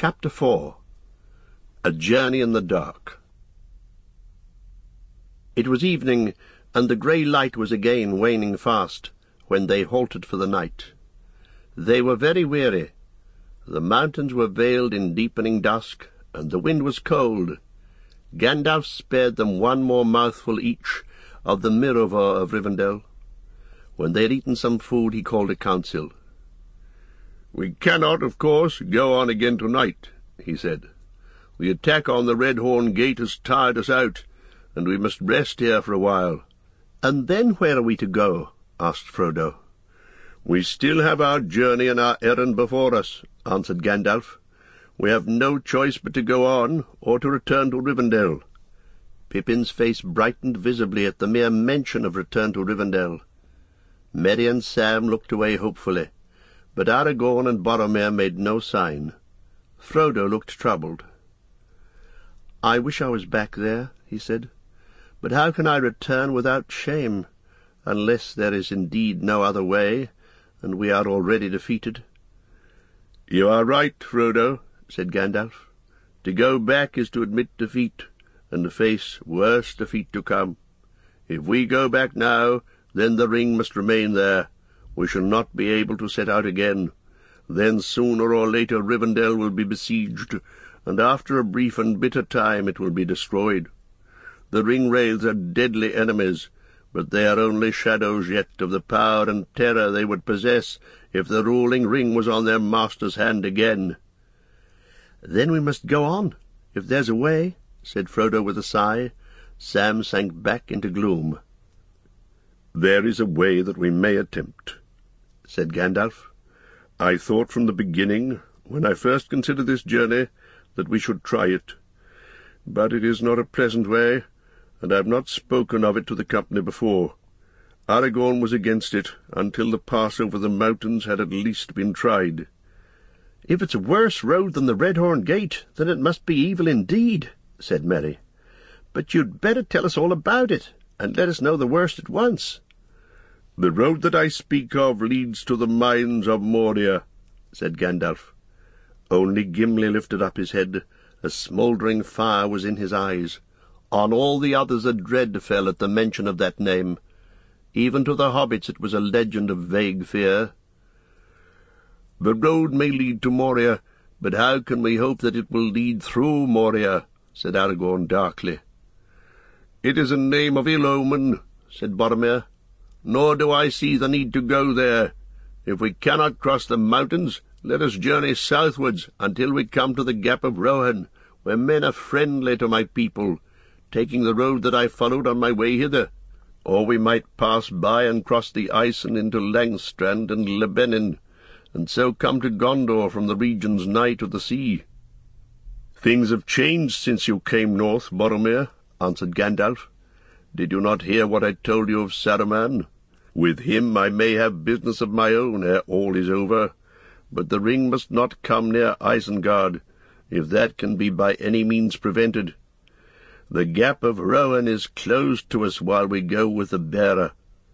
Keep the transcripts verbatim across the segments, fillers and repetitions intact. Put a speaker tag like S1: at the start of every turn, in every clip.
S1: Chapter four. A Journey in the Dark. It was evening, and the grey light was again waning fast, when they halted for the night. They were very weary. The mountains were veiled in deepening dusk, and the wind was cold. Gandalf spared them one more mouthful each of the Mirovor of Rivendell. When they had eaten some food, he called a council. "We cannot, of course, go on again tonight," he said. "The attack on the Redhorn Gate has tired us out, and we must rest here for a while." "And then where are we to go?" asked Frodo. "We still have our journey and our errand before us," answered Gandalf. "We have no choice but to go on, or to return to Rivendell." Pippin's face brightened visibly at the mere mention of return to Rivendell. Merry and Sam looked away hopefully, but Aragorn and Boromir made no sign. Frodo looked troubled. "I wish I was back there," he said. "But how can I return without shame, unless there is indeed no other way, and we are already defeated?" "You are right, Frodo," said Gandalf. "To go back is to admit defeat, and to face worse defeat to come. If we go back now, then the ring must remain there. We shall not be able to set out again. Then sooner or later Rivendell will be besieged, and after a brief and bitter time it will be destroyed. The ring-wraiths are deadly enemies, but they are only shadows yet of the power and terror they would possess if the ruling ring was on their master's hand again." "Then we must go on, if there's a way," said Frodo with a sigh. Sam sank back into gloom. "There is a way that we may attempt," said Gandalf. "I thought from the beginning, when I first considered this journey, that we should try it. But it is not a pleasant way, and I have not spoken of it to the company before. Aragorn was against it, until the pass over the mountains had at least been tried." "If it's a worse road than the Redhorn Gate, then it must be evil indeed," said Merry. "But you'd better tell us all about it, and let us know the worst at once." "The road that I speak of leads to the mines of Moria," said Gandalf. Only Gimli lifted up his head. A smouldering fire was in his eyes. On all the others a dread fell at the mention of that name. Even to the hobbits it was a legend of vague fear. "The road may lead to Moria, but how can we hope that it will lead through Moria?" said Aragorn darkly. "It is a name of ill omen," said Boromir. "Nor do I see the need to go there. If we cannot cross the mountains, let us journey southwards until we come to the Gap of Rohan, where men are friendly to my people, taking the road that I followed on my way hither. Or we might pass by and cross the Ison into Langstrand and Lebenin, and so come to Gondor from the regions nigh to the sea." "Things have changed since you came north, Boromir," answered Gandalf. "Did you not hear what I told you of Saruman? With him I may have business of my own ere all is over, but the ring must not come near Isengard, if that can be by any means prevented. The Gap of Rohan is closed to us while we go with the bearer.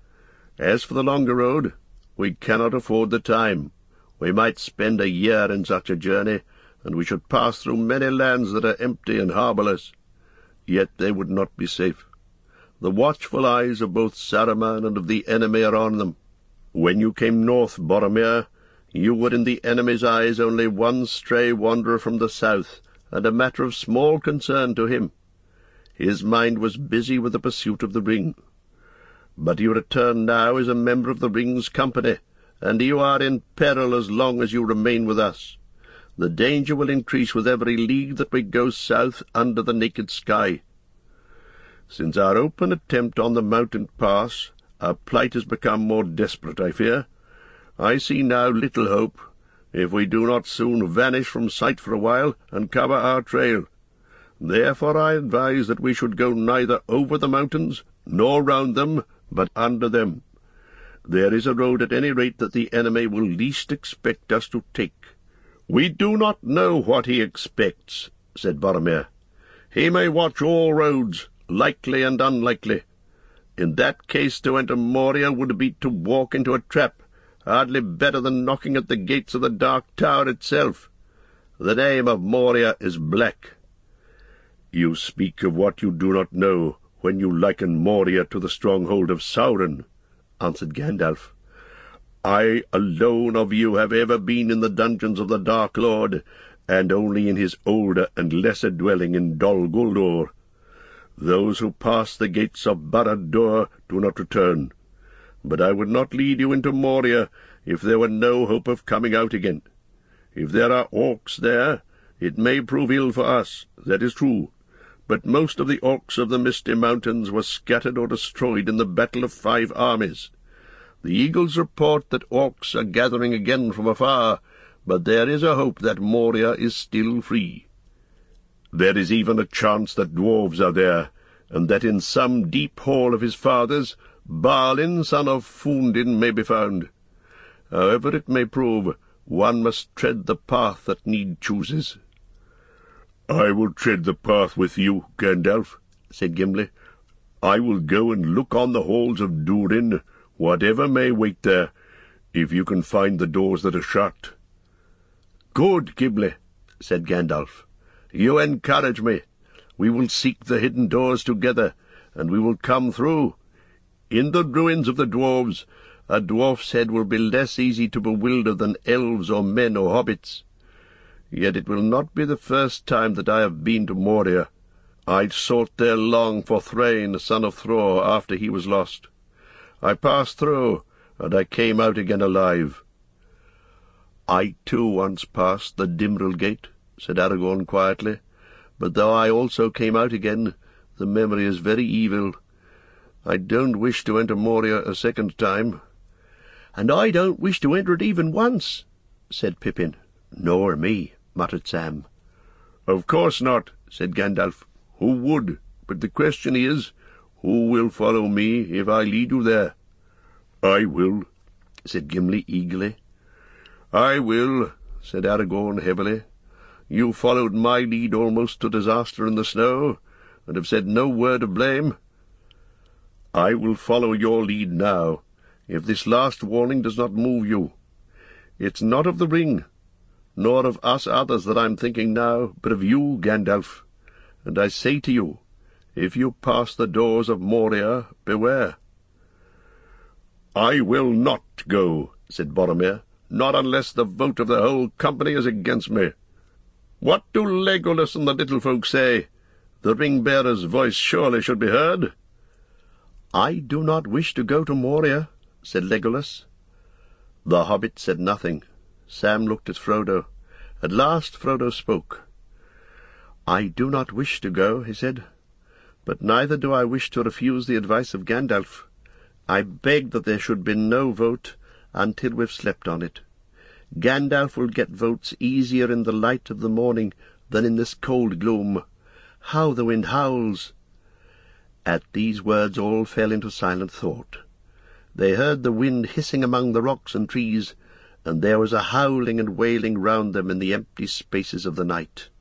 S1: As for the longer road, we cannot afford the time. We might spend a year in such a journey, and we should pass through many lands that are empty and harbourless. Yet they would not be safe. The watchful eyes of both Saruman and of the enemy are on them. When you came north, Boromir, you were in the enemy's eyes only one stray wanderer from the south, and a matter of small concern to him. His mind was busy with the pursuit of the ring. But you return now as a member of the ring's company, and you are in peril as long as you remain with us. The danger will increase with every league that we go south under the naked sky. Since our open attempt on the mountain pass, our plight has become more desperate, I fear. I see now little hope, if we do not soon vanish from sight for a while and cover our trail. Therefore I advise that we should go neither over the mountains nor round them, but under them. There is a road at any rate that the enemy will least expect us to take." "We do not know what he expects," said Boromir. "He may watch all roads, likely and unlikely. In that case to enter Moria would be to walk into a trap, hardly better than knocking at the gates of the Dark Tower itself. The name of Moria is black." "You speak of what you do not know, when you liken Moria to the stronghold of Sauron," answered Gandalf. "I alone of you have ever been in the dungeons of the Dark Lord, and only in his older and lesser dwelling in Dol Guldur. Those who pass the gates of Barad-dûr do not return. But I would not lead you into Moria if there were no hope of coming out again. If there are orcs there, it may prove ill for us, that is true, but most of the orcs of the Misty Mountains were scattered or destroyed in the Battle of Five Armies. The eagles report that orcs are gathering again from afar, but there is a hope that Moria is still free. There is even a chance that dwarves are there, and that in some deep hall of his fathers, Balin, son of Fundin, may be found. However it may prove, one must tread the path that need chooses." "I will tread the path with you, Gandalf," said Gimli. "I will go and look on the halls of Durin, whatever may wait there, if you can find the doors that are shut." "Good, Gimli," said Gandalf. "You encourage me. We will seek the hidden doors together, and we will come through. In the ruins of the dwarves, a dwarf's head will be less easy to bewilder than elves or men or hobbits. Yet it will not be the first time that I have been to Moria. I sought there long for Thrain, son of Thror, after he was lost. I passed through, and I came out again alive." "I too once passed the Dimril Gate," said Aragorn quietly, "but though I also came out again, the memory is very evil. I don't wish to enter Moria a second time." "And I don't wish to enter it even once," said Pippin. "Nor me," muttered Sam. "Of course not," said Gandalf. "Who would? But the question is, who will follow me if I lead you there?" "I will," said Gimli eagerly. "I will," said Aragorn heavily. "You followed my lead almost to disaster in the snow, and have said no word of blame. I will follow your lead now, if this last warning does not move you. It's not of the ring, nor of us others that I'm thinking now, but of you, Gandalf. And I say to you, if you pass the doors of Moria, beware." "I will not go," said Boromir, "not unless the vote of the whole company is against me. What do Legolas and the little folk say? The ring-bearer's voice surely should be heard." "I do not wish to go to Moria," said Legolas. The hobbit said nothing. Sam looked at Frodo. At last Frodo spoke. "I do not wish to go," he said, "but neither do I wish to refuse the advice of Gandalf. I beg that there should be no vote until we've slept on it. Gandalf will get votes easier in the light of the morning than in this cold gloom. How the wind howls!" At these words all fell into silent thought. They heard the wind hissing among the rocks and trees, and there was a howling and wailing round them in the empty spaces of the night.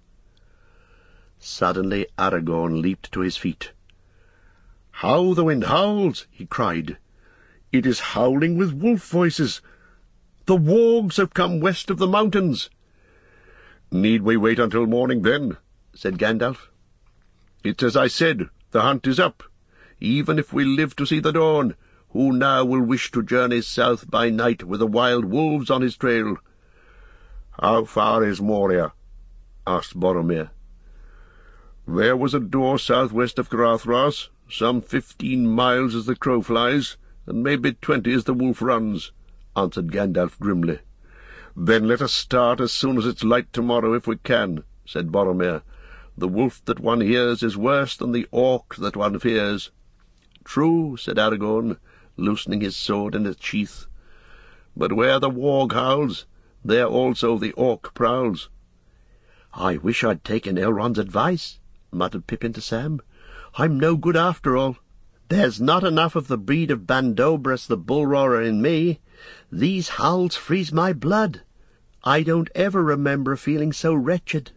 S1: Suddenly Aragorn leaped to his feet. "How the wind howls!" he cried. "It is howling with wolf voices. The wargs have come west of the mountains." "Need we wait until morning, then?" said Gandalf. "It's as I said, the hunt is up. Even if we live to see the dawn, who now will wish to journey south by night with the wild wolves on his trail?" "How far is Moria?" asked Boromir. "There was a door southwest of Caradhras, some fifteen miles as the crow flies, and maybe twenty as the wolf runs," answered Gandalf grimly. "Then let us start as soon as it's light tomorrow, if we can," said Boromir. "The wolf that one hears is worse than the orc that one fears." "True," said Aragorn, loosening his sword in its sheath. "But where the warg howls, there also the orc prowls." "I wish I'd taken Elrond's advice," muttered Pippin to Sam. "I'm no good after all. There's not enough of the breed of Bandobras the bull-roarer in me. These howls freeze my blood. I don't ever remember feeling so wretched."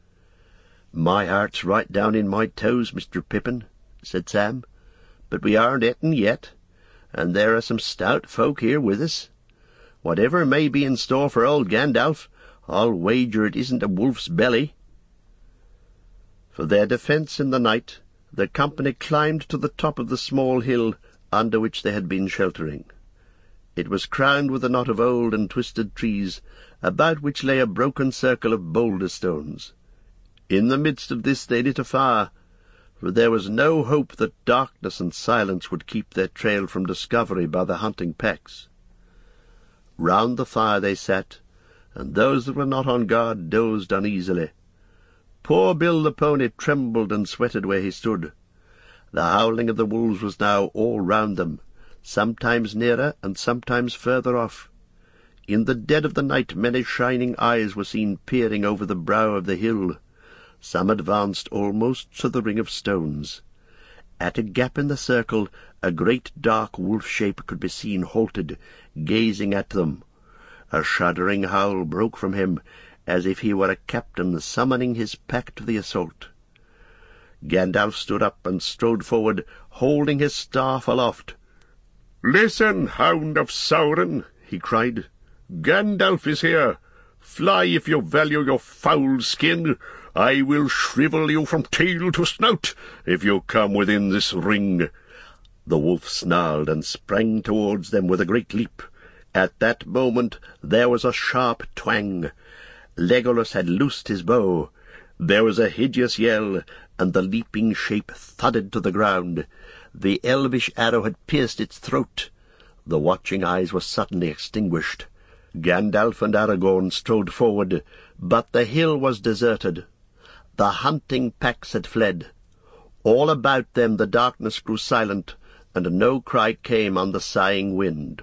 S1: "My heart's right down in my toes, Mister Pippin," said Sam. "But we aren't eaten yet, and there are some stout folk here with us. Whatever may be in store for old Gandalf, I'll wager it isn't a wolf's belly." For their defence in the night, the company climbed to the top of the small hill under which they had been sheltering. It was crowned with a knot of old and twisted trees, about which lay a broken circle of boulder stones. In the midst of this they lit a fire, for there was no hope that darkness and silence would keep their trail from discovery by the hunting packs. Round the fire they sat, and those that were not on guard dozed uneasily. Poor Bill the pony trembled and sweated where he stood. The howling of the wolves was now all round them, sometimes nearer and sometimes further off. In the dead of the night many shining eyes were seen peering over the brow of the hill. Some advanced almost to the ring of stones. At a gap in the circle a great dark wolf shape could be seen halted, gazing at them. A shuddering howl broke from him, as if he were a captain summoning his pack to the assault. Gandalf stood up and strode forward, holding his staff aloft. "Listen, hound of Sauron," he cried. "Gandalf is here. Fly if you value your foul skin. I will shrivel you from tail to snout if you come within this ring." The wolf snarled and sprang towards them with a great leap. At that moment there was a sharp twang. Legolas had loosed his bow. There was a hideous yell, and the leaping shape thudded to the ground. The elvish arrow had pierced its throat. The watching eyes were suddenly extinguished. Gandalf and Aragorn strode forward, but the hill was deserted. The hunting packs had fled. All about them the darkness grew silent, and no cry came on the sighing wind.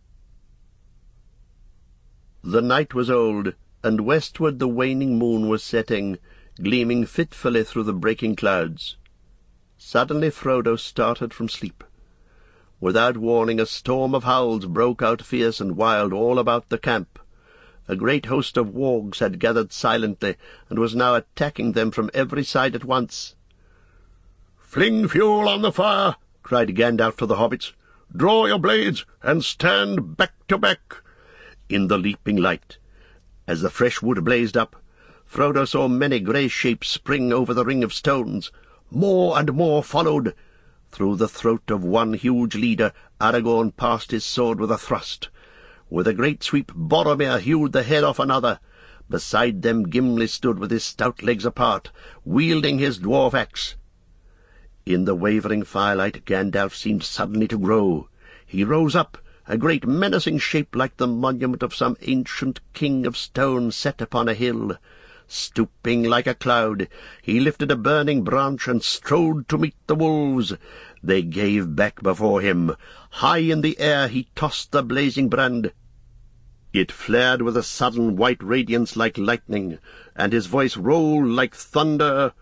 S1: The night was old, and westward the waning moon was setting, gleaming fitfully through the breaking clouds. Suddenly Frodo started from sleep. Without warning, a storm of howls broke out fierce and wild all about the camp. A great host of wargs had gathered silently, and was now attacking them from every side at once. "Fling fuel on the fire!" cried Gandalf to the hobbits. "Draw your blades, and stand back to back." In the leaping light, as the fresh wood blazed up, Frodo saw many grey shapes spring over the ring of stones. More and more followed. Through the throat of one huge leader Aragorn passed his sword with a thrust. With a great sweep Boromir hewed the head off another. Beside them Gimli stood with his stout legs apart, wielding his dwarf axe. In the wavering firelight Gandalf seemed suddenly to grow. He rose up, a great menacing shape like the monument of some ancient king of stone set upon a hill. Stooping like a cloud, he lifted a burning branch and strode to meet the wolves. They gave back before him. High in the air he tossed the blazing brand. It flared with a sudden white radiance like lightning, and his voice rolled like thunder.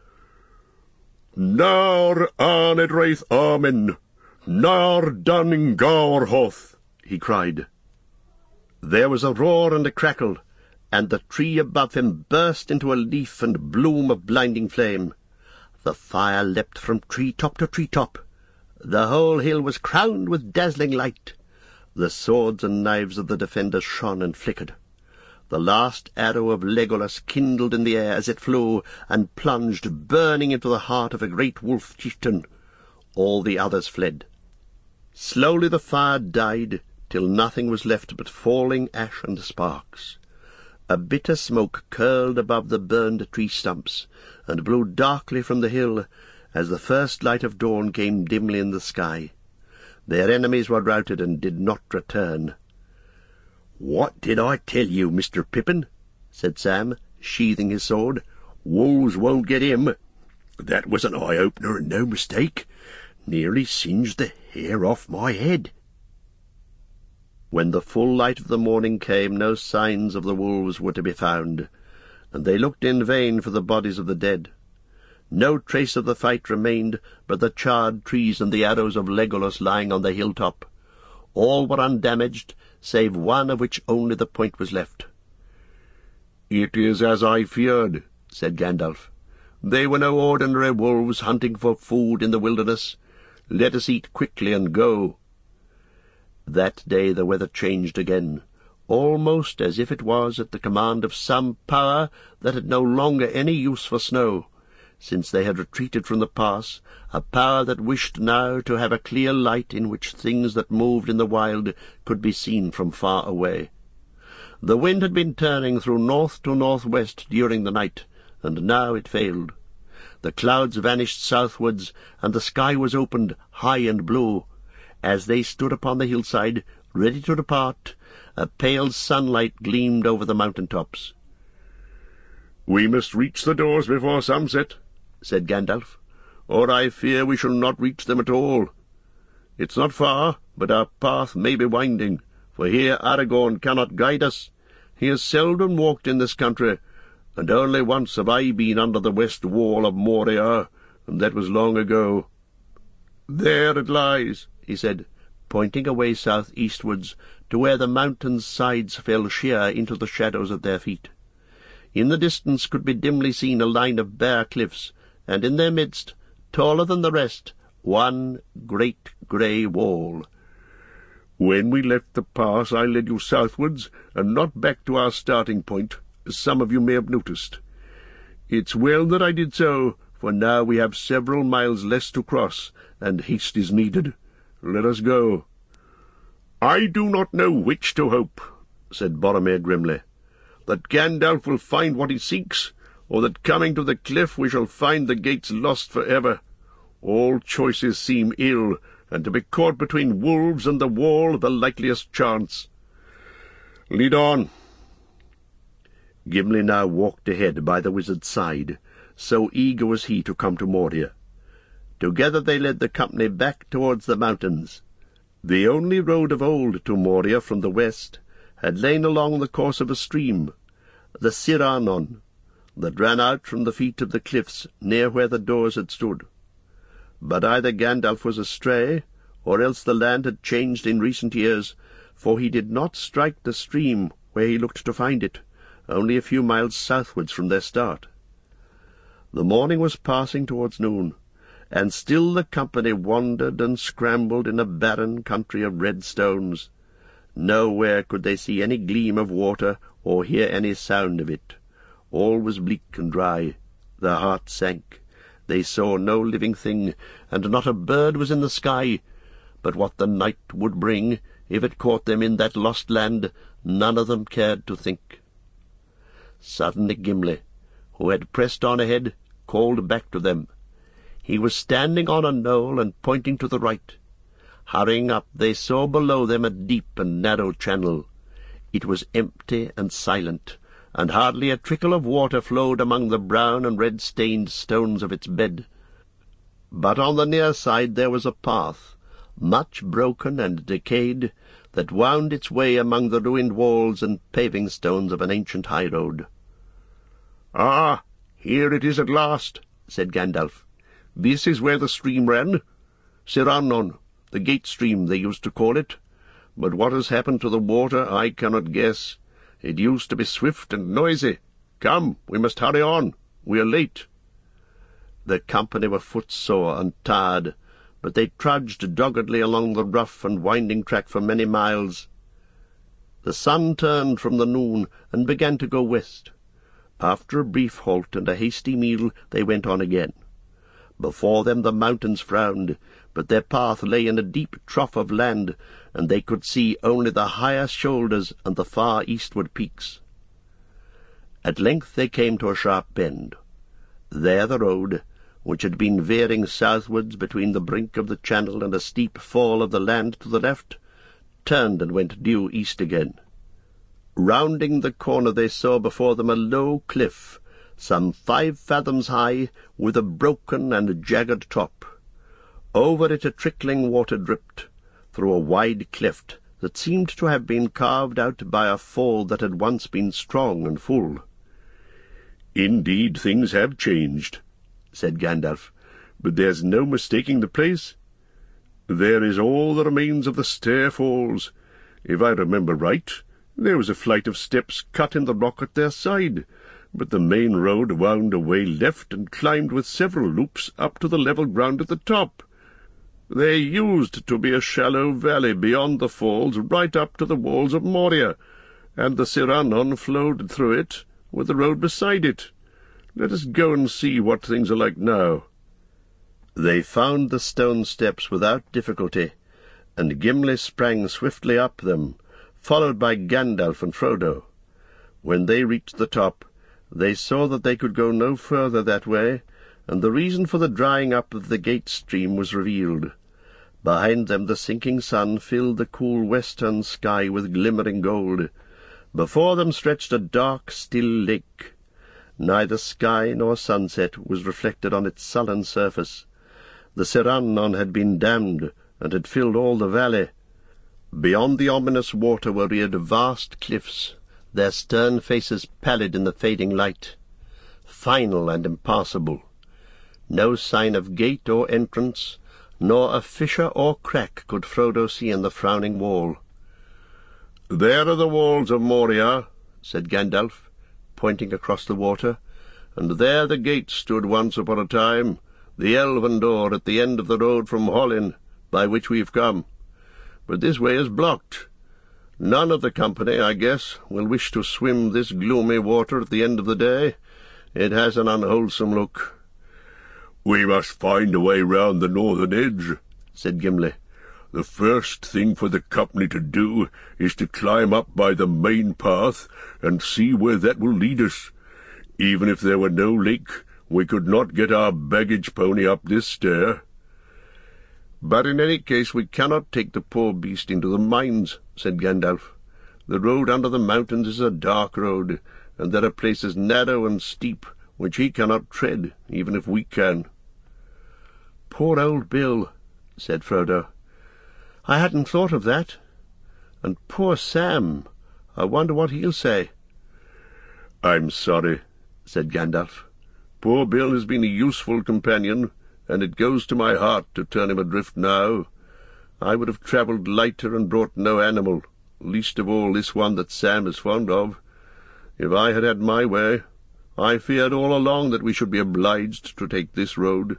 S1: "Nar Anedraith Amen, Nar Dunning Gaorhoth," he cried. There was a roar and a crackle, and the tree above him burst into a leaf and bloom of blinding flame. The fire leapt from tree-top to tree-top. The whole hill was crowned with dazzling light. The swords and knives of the defenders shone and flickered. The last arrow of Legolas kindled in the air as it flew, and plunged burning into the heart of a great wolf chieftain. All the others fled. Slowly the fire died, till nothing was left but falling ash and sparks. A bitter smoke curled above the burned tree stumps, and blew darkly from the hill, as the first light of dawn came dimly in the sky. Their enemies were routed and did not return. "What did I tell you, Mister Pippin?" said Sam, sheathing his sword. "Wolves won't get him. That was an eye-opener and no mistake. Nearly singed the hair off my head." When the full light of the morning came, no signs of the wolves were to be found, and they looked in vain for the bodies of the dead. No trace of the fight remained but the charred trees and the arrows of Legolas lying on the hilltop. All were undamaged, save one of which only the point was left. "It is as I feared," said Gandalf. "They were no ordinary wolves hunting for food in the wilderness. Let us eat quickly and go." That day the weather changed again. almost as if it was at the command of some power that had no longer any use for snow, since they had retreated from the pass, a power that wished now to have a clear light in which things that moved in the wild could be seen from far away. The wind had been turning through north to northwest during the night, and now it failed. The clouds vanished southwards, and the sky was opened, high and blue. As they stood upon the hillside, ready to depart, a pale sunlight gleamed over the mountain-tops.
S2: "We must reach the doors before sunset," said Gandalf, "or I fear we shall not reach them at all. It's not far, but our path may be winding, for here Aragorn cannot guide us. He has seldom walked in this country, and only once have I been under the west wall of Moria, and that was long ago. There it lies," he said, pointing away south-eastwards to where the mountain's sides fell sheer into the shadows of their feet. In the distance could be dimly seen a line of bare cliffs, and in their midst, taller than the rest, one great grey wall. "When we left the pass I led you southwards, and not back to our starting point, as some of you may have noticed. It's well that I did so, for now we have several miles less to cross, and haste is needed. Let us go." "I do not know which to hope," said Boromir grimly, "that Gandalf will find what he seeks, or that coming to the cliff we shall find the gates lost for ever. All choices seem ill, and to be caught between wolves and the wall the likeliest chance. Lead on." Gimli now walked ahead by the wizard's side, so eager was he to come to Moria. Together they led the company back towards the mountains. The only road of old to Moria from the west had lain along the course of a stream, the Siranon, that ran out from the feet of the cliffs near where the doors had stood. But either Gandalf was astray, or else the land had changed in recent years, for he did not strike the stream where he looked to find it, only a few miles southwards from their start. The morning was passing towards noon, and still the company wandered and scrambled in a barren country of red stones. Nowhere could they see any gleam of water, or hear any sound of it. All was bleak and dry. Their hearts sank. They saw no living thing, and not a bird was in the sky. But what the night would bring, if it caught them in that lost land, none of them cared to think. Suddenly Gimli, who had pressed on ahead, called back to them. He was standing on a knoll and pointing to the right. Hurrying up, they saw below them a deep and narrow channel. It was empty and silent, and hardly a trickle of water flowed among the brown and red-stained stones of its bed. But on the near side there was a path, much broken and decayed, that wound its way among the ruined walls and paving stones of an ancient high-road. "Ah, here it is at last," said Gandalf. "This is where the stream ran. Siranon, the gate stream they used to call it. But what has happened to the water I cannot guess. It used to be swift and noisy. Come, we must hurry on. We are late." The company were footsore and tired, but they trudged doggedly along the rough and winding track for many miles. The sun turned from the noon and began to go west. After a brief halt and a hasty meal, they went on again. Before them the mountains frowned, but their path lay in a deep trough of land, and they could see only the higher shoulders and the far eastward peaks. At length they came to a sharp bend. There the road, which had been veering southwards between the brink of the channel and a steep fall of the land to the left, turned and went due east again. Rounding the corner they saw before them a low cliff, some five fathoms high, with a broken and jagged top. Over it a trickling water dripped, through a wide cleft that seemed to have been carved out by a fall that had once been strong and full. "Indeed, things have changed," said Gandalf, "but there's no mistaking the place. There is all that remains of the stair falls. If I remember right, there was a flight of steps cut in the rock at their side, but the main road wound away left and climbed with several loops up to the level ground at the top. There used to be a shallow valley beyond the falls right up to the walls of Moria, and the Sirannon flowed through it, with the road beside it. Let us go and see what things are like now."
S1: They found the stone steps without difficulty, and Gimli sprang swiftly up them, followed by Gandalf and Frodo. When they reached the top, they saw that they could go no further that way, and the reason for the drying up of the gate stream was revealed. Behind them the sinking sun filled the cool western sky with glimmering gold. Before them stretched a dark, still lake. Neither sky nor sunset was reflected on its sullen surface. The Sirannon had been dammed, and had filled all the valley. Beyond the ominous water were reared vast cliffs, their stern faces pallid in the fading light, final and impassable. No sign of gate or entrance, nor a fissure or crack could Frodo see in the frowning wall.
S2: "There are the walls of Moria,"
S1: said Gandalf, pointing across the water,
S2: "and there the gate stood once upon a time, the elven door at the end of the road from Hollin, by which we've come. But this way is blocked. None of the company, I guess, will wish to swim this gloomy water at the end of the day. It has an unwholesome look." "We must find a way round the northern edge," said Gimli. "The first thing for the company to do is to climb up by the main path and see where that will lead us. Even if there were no lake, we could not get our baggage pony up this stair."
S1: "But in any case we cannot take the poor beast into the mines," said Gandalf. "The road under the mountains is a dark road, and there are places narrow and steep which he cannot tread, even if we can." "Poor old Bill," said Frodo. "I hadn't thought of that. And poor Sam. I wonder what he'll say."
S2: "I'm sorry," said Gandalf. "Poor Bill has been a useful companion, and it goes to my heart to turn him adrift now. I would have travelled lighter and brought no animal, least of all this one that Sam is fond of. If I had had my way, I feared all along that we should be obliged to take this road."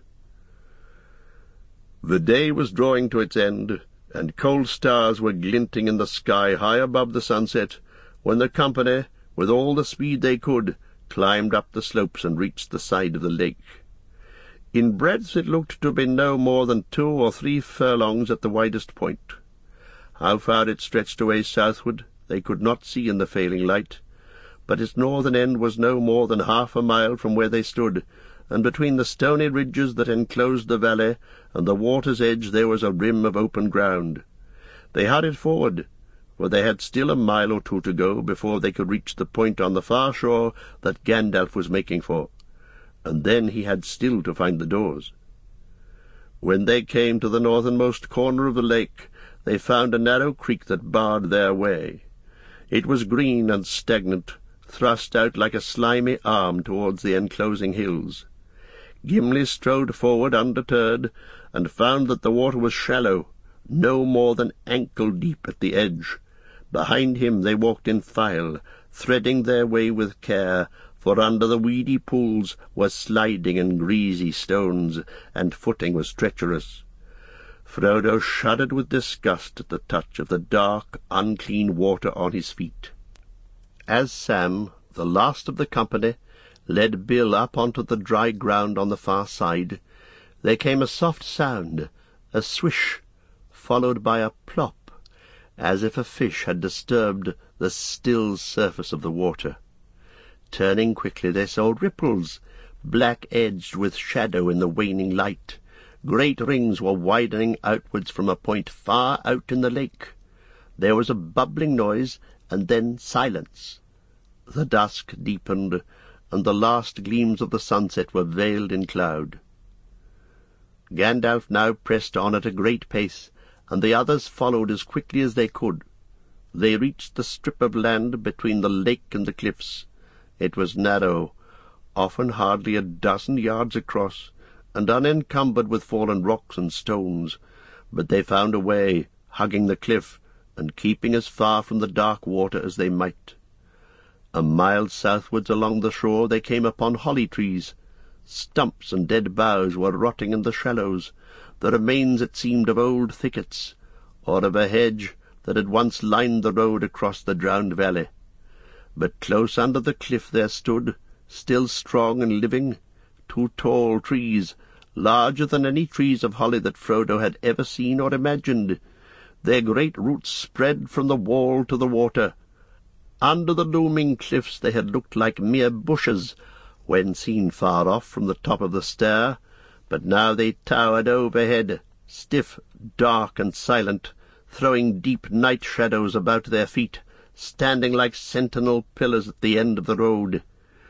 S2: The day was drawing to its end, and cold stars were glinting in the sky high above the sunset, when the company, with all the speed they could, climbed up the slopes and reached the side of the lake. In breadth it looked to have been no more than two or three furlongs at the widest point. How far it stretched away southward they could not see in the failing light, but its northern end was no more than half a mile from where they stood, and between the stony ridges that enclosed the valley and the water's edge there was a rim of open ground. They hurried forward, for they had still a mile or two to go before they could reach the point on the far shore that Gandalf was making for, and then he had still to find the doors. When they came to the northernmost corner of the lake, they found a narrow creek that barred their way. It was green and stagnant, thrust out like a slimy arm towards the enclosing hills. Gimli strode forward undeterred, and found that the water was shallow, no more than ankle-deep at the edge. Behind him they walked in file, threading their way with care, for under the weedy pools were sliding and greasy stones, and footing was treacherous. Frodo shuddered with disgust at the touch of the dark, unclean water on his feet. As Sam, the last of the company, led Bill up onto the dry ground on the far side, there came a soft sound, a swish, followed by a plop, as if a fish had disturbed the still surface of the water. Turning quickly, they saw ripples, black-edged with shadow in the waning light. Great rings were widening outwards from a point far out in the lake. There was a bubbling noise, and then silence. The dusk deepened, and the last gleams of the sunset were veiled in cloud. Gandalf now pressed on at a great pace, and the others followed as quickly as they could. They reached the strip of land between the lake and the cliffs. It was narrow, often hardly a dozen yards across, and unencumbered with fallen rocks and stones, but they found a way, hugging the cliff, and keeping as far from the dark water as they might. A mile southwards along the shore they came upon holly trees. Stumps and dead boughs were rotting in the shallows, the remains, it seemed, of old thickets, or of a hedge that had once lined the road across the drowned valley.
S1: but close under the cliff there stood, still strong and living, two tall trees, larger than any trees of holly that Frodo had ever seen or imagined. Their great roots spread from the wall to the water. Under the looming cliffs they had looked like mere bushes, when seen far off from the top of the stair, but now they towered overhead, stiff, dark, and silent, throwing deep night shadows about their feet, standing like sentinel pillars at the end of the road.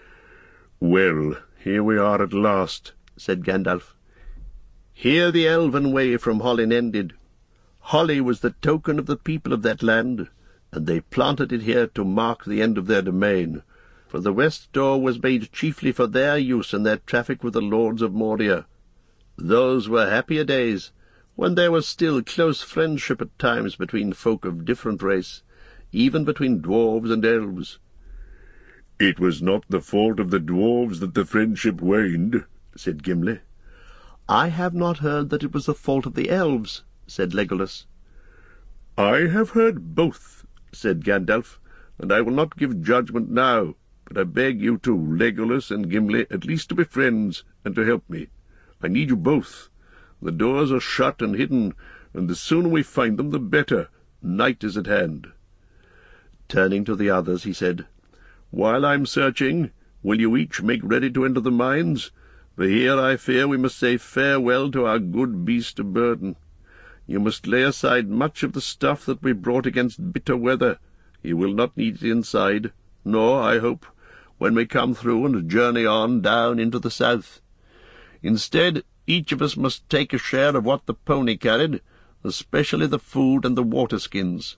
S2: "Well, here we are at last," said Gandalf.
S1: Here the elven way from Hollin ended. Holly was the token of the people of that land, and they planted it here to mark the end of their domain, for the west door was made chiefly for their use and their traffic with the lords of Moria. Those were happier days, when there was still close friendship at times between folk of different race, even between dwarves and elves.
S2: "It was not the fault of the dwarves that the friendship waned," said Gimli.
S1: "I have not heard that it was the fault of the elves," said Legolas.
S2: "I have heard both," said Gandalf, "and I will not give judgment now, but I beg you two, Legolas and Gimli, at least to be friends, and to help me. I need you both. The doors are shut and hidden, and the sooner we find them the better. Night is at hand." Turning to the others, he said, "While I'm searching, will you each make ready to enter the mines? For here I fear we must say farewell to our good beast of burden. You must lay aside much of the stuff that we brought against bitter weather. You will not need it inside, nor, I hope, when we come through and journey on down into the south. Instead, each of us must take a share of what the pony carried, especially the food and the water-skins."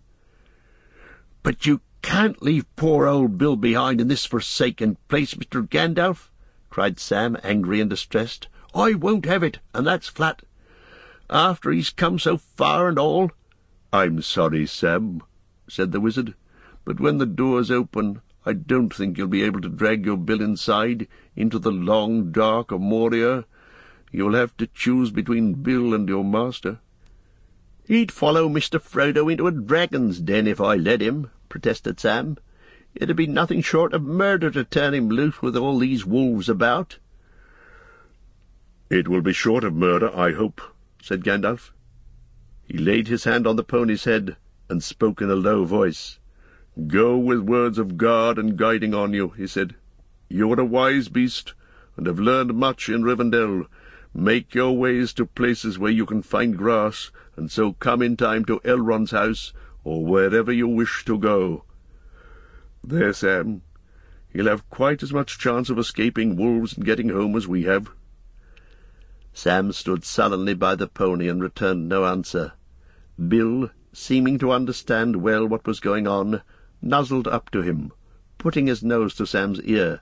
S2: "But you can't leave poor old Bill behind in this forsaken place, Mister Gandalf," cried Sam, angry and distressed. "I won't have it, and that's flat. After he's come so far and all." "I'm sorry, Sam," said the wizard, "but when the doors open, I don't think you'll be able to drag your Bill inside, into the long dark of Moria. You'll have to choose between Bill and your master."
S1: "He'd follow Mister Frodo into a dragon's den if I let him," protested Sam. "It'd be nothing short of murder to turn him loose with all these wolves about."
S2: "It will be short of murder, I hope," said Gandalf. He laid his hand on the pony's head and spoke in a low voice. "Go with words of guard and guiding on you," he said. "You are a wise beast, and have learned much in Rivendell. Make your ways to places where you can find grass, and so come in time to Elrond's house, or wherever you wish to go. There, Sam, he'll have quite as much chance of escaping wolves and getting home as we have."
S1: Sam stood sullenly by the pony and returned no answer. Bill, seeming to understand well what was going on, nuzzled up to him, putting his nose to Sam's ear.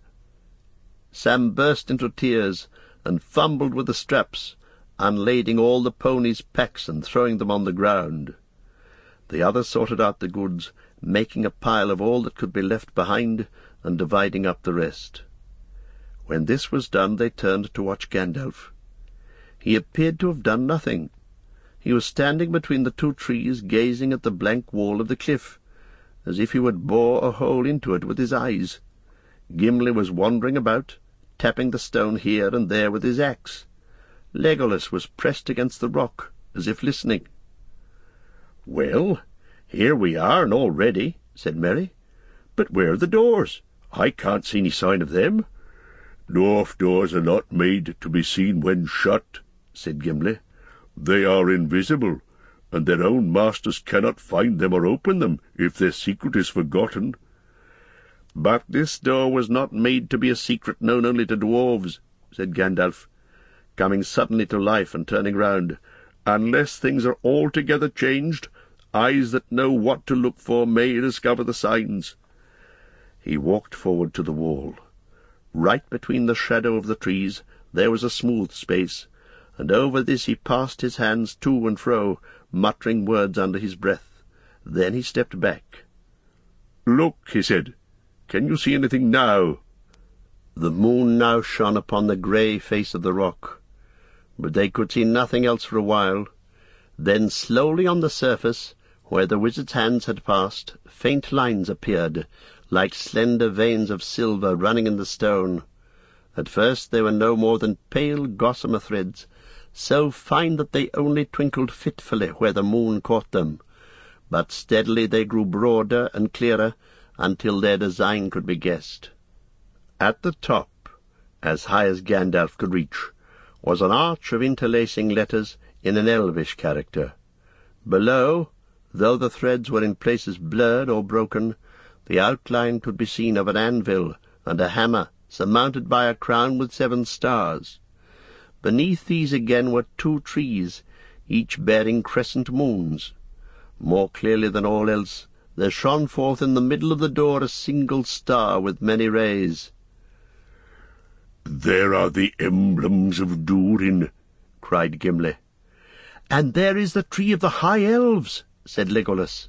S1: Sam burst into tears and fumbled with the straps, unlading all the pony's packs and throwing them on the ground. The others sorted out the goods, making a pile of all that could be left behind, and dividing up the rest. When this was done, they turned to watch Gandalf. He appeared to have done nothing. He was standing between the two trees, gazing at the blank wall of the cliff, as if he would bore a hole into it with his eyes. Gimli was wandering about, tapping the stone here and there with his axe. Legolas was pressed against the rock, as if listening. "Well, here we are, and all ready," said Merry. "But where are the doors? I can't see any sign of them."
S2: "Dwarf doors are not made to be seen when shut," said Gimli. "They are invisible, and their own masters cannot find them or open them if their secret is forgotten."
S1: "But this door was not made to be a secret known only to dwarves," said Gandalf, coming suddenly to life and turning round. "Unless things are altogether changed, eyes that know what to look for may discover the signs." He walked forward to the wall. Right between the shadow of the trees there was a smooth space, and over this he passed his hands to and fro, muttering words under his breath. Then he stepped back.
S2: "Look," he said. "Can you see anything now?"
S1: The moon now shone upon the grey face of the rock, but they could see nothing else for a while. Then slowly on the surface, where the wizard's hands had passed, faint lines appeared, like slender veins of silver running in the stone. At first they were no more than pale gossamer threads, so fine that they only twinkled fitfully where the moon caught them, but steadily they grew broader and clearer until their design could be guessed. At the top, as high as Gandalf could reach, was an arch of interlacing letters in an elvish character. Below, though the threads were in places blurred or broken, the outline could be seen of an anvil and a hammer surmounted by a crown with seven stars. Beneath these again were two trees, each bearing crescent moons. More clearly than all else, there shone forth in the middle of the door a single star with many rays.
S2: "There are the emblems of Durin," cried Gimli.
S1: "And there is the tree of the High Elves," said Legolas.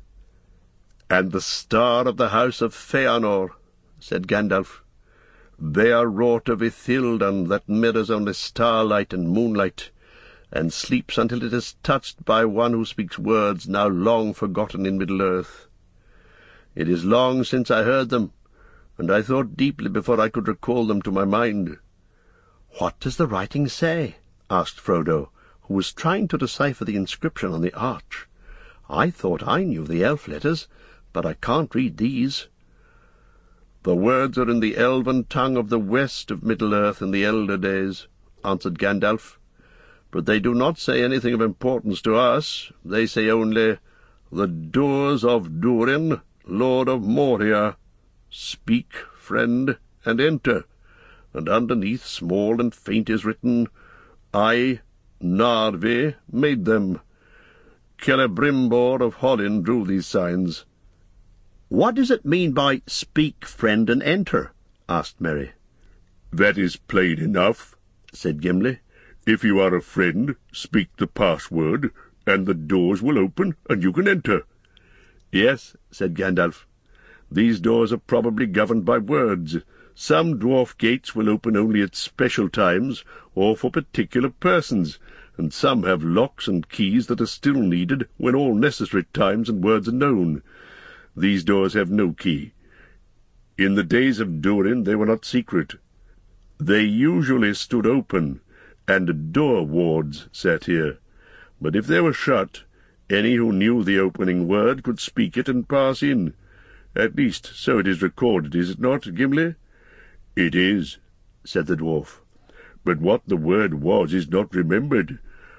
S2: "And the star of the house of Feanor," said Gandalf. "They are wrought of Ithildan that mirrors only starlight and moonlight, and sleeps until it is touched by one who speaks words now long forgotten in Middle-earth. It is long since I heard them, and I thought deeply before I could recall them to my mind."
S1: "What does the writing say?" asked Frodo, who was trying to decipher the inscription on the arch. "I thought I knew the elf letters, but I can't read these."
S2: "The words are in the elven tongue of the west of Middle-earth in the elder days," answered Gandalf. "But they do not say anything of importance to us. They say only, 'The doors of Durin, Lord of Moria. Speak, friend, and enter.' And underneath, small and faint, is written, 'I, Narvi, made them. Celebrimbor of Hollin drew these signs.'"
S1: "What does it mean by 'speak, friend, and enter'?" asked Merry.
S2: "That is plain enough," said Gimli. "If you are a friend, speak the password, and the doors will open, and you can enter."
S1: "Yes," said Gandalf.
S2: "These doors are probably governed by words. Some dwarf gates will open only at special times, or for particular persons, and some have locks and keys that are still needed when all necessary times and words are known. These doors have no key. In the days of Durin they were not secret. They usually stood open, and door wards sat here. But if they were shut, any who knew the opening word could speak it and pass in. At least, so it is recorded, is it not, Gimli?" "It is," said the dwarf. "But what the word was is not remembered.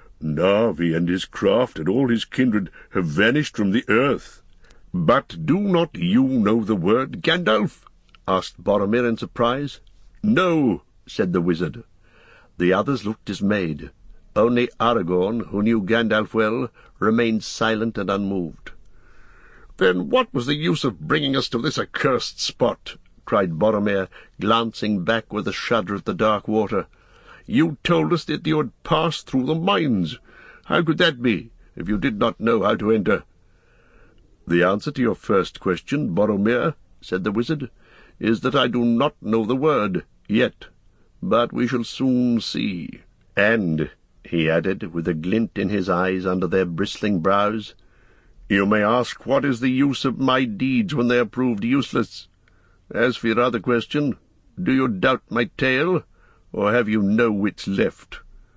S2: Narvi and his craft and all his kindred have vanished from the earth."
S1: "But do not you know the word, Gandalf?" asked Boromir in surprise.
S2: "No,"
S1: said the wizard. The others looked dismayed. Only Aragorn, who knew Gandalf well, remained silent and unmoved.
S2: "Then what was the use of bringing us to this accursed spot?"
S1: cried Boromir, glancing back with a shudder at the dark water.
S2: "You told us that you had passed through the mines. How could that be, if you did not know how to enter?"
S1: "The answer to your first question, Boromir," said the wizard, "is that I do not know the word, yet. But we shall soon see. And," he added, with a glint in his eyes under their bristling brows, "you may ask what is the use of my deeds when they are proved useless. As for your other question, do you doubt my tale, or have you no wits left?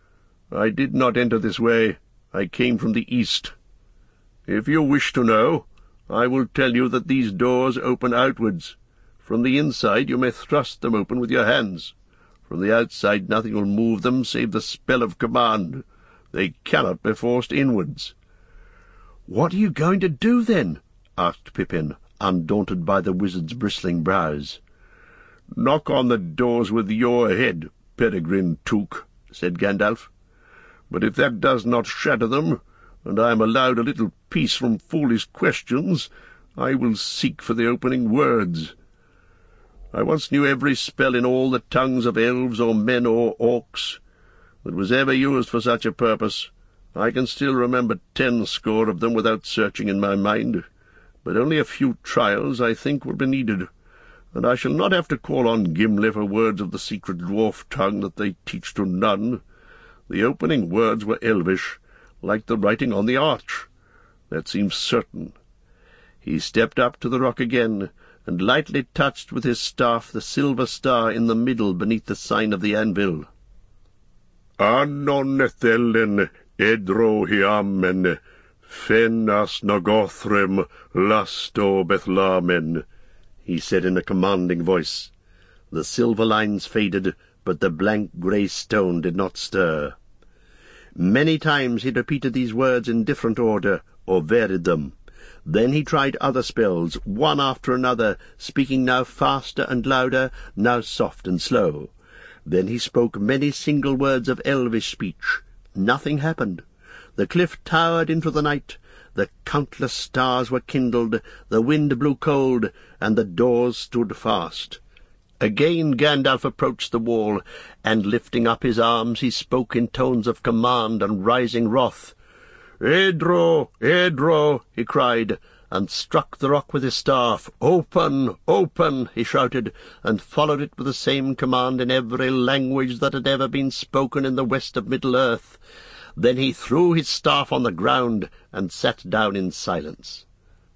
S1: I did not enter this way. I came from the east. If you wish to know, I will tell you that these doors open outwards. From the inside you may thrust them open with your hands. From the outside nothing will move them save the spell of command. They cannot be forced inwards." "What are you going to do, then?" asked Pippin, undaunted by the wizard's bristling brows.
S2: "Knock on the doors with your head, Peregrine Took," said Gandalf. "But if that does not shatter them, and I am allowed a little peace from foolish questions, I will seek for the opening words. I once knew every spell in all the tongues of elves or men or orcs that was ever used for such a purpose. I can still remember ten score of them without searching in my mind, but only a few trials, I think, will be needed, and I shall not have to call on Gimli for words of the secret dwarf tongue that they teach to none. The opening words were elvish, like the writing on the arch. That seems certain." He stepped up to the rock again,
S1: and lightly touched with his staff the silver star in the middle beneath the sign of the anvil.
S2: Anon ethelen edro hiamen, fenas nogothrem lasto bethlamen,
S1: he said in a commanding voice. The silver lines faded, but the blank grey stone did not stir. Many times he repeated these words in different order, or varied them. Then he tried other spells, one after another, speaking now faster and louder, now soft and slow. Then he spoke many single words of elvish speech. Nothing happened. The cliff towered into the night, the countless stars were kindled, the wind blew cold, and the doors stood fast. Again Gandalf approached the wall, and lifting up his arms he spoke in tones of command and rising wrath. "Edro, Edro," he cried, and struck the rock with his staff. "Open, open," he shouted, and followed it with the same command in every language that had ever been spoken in the west of Middle-earth. Then he threw his staff on the ground and sat down in silence.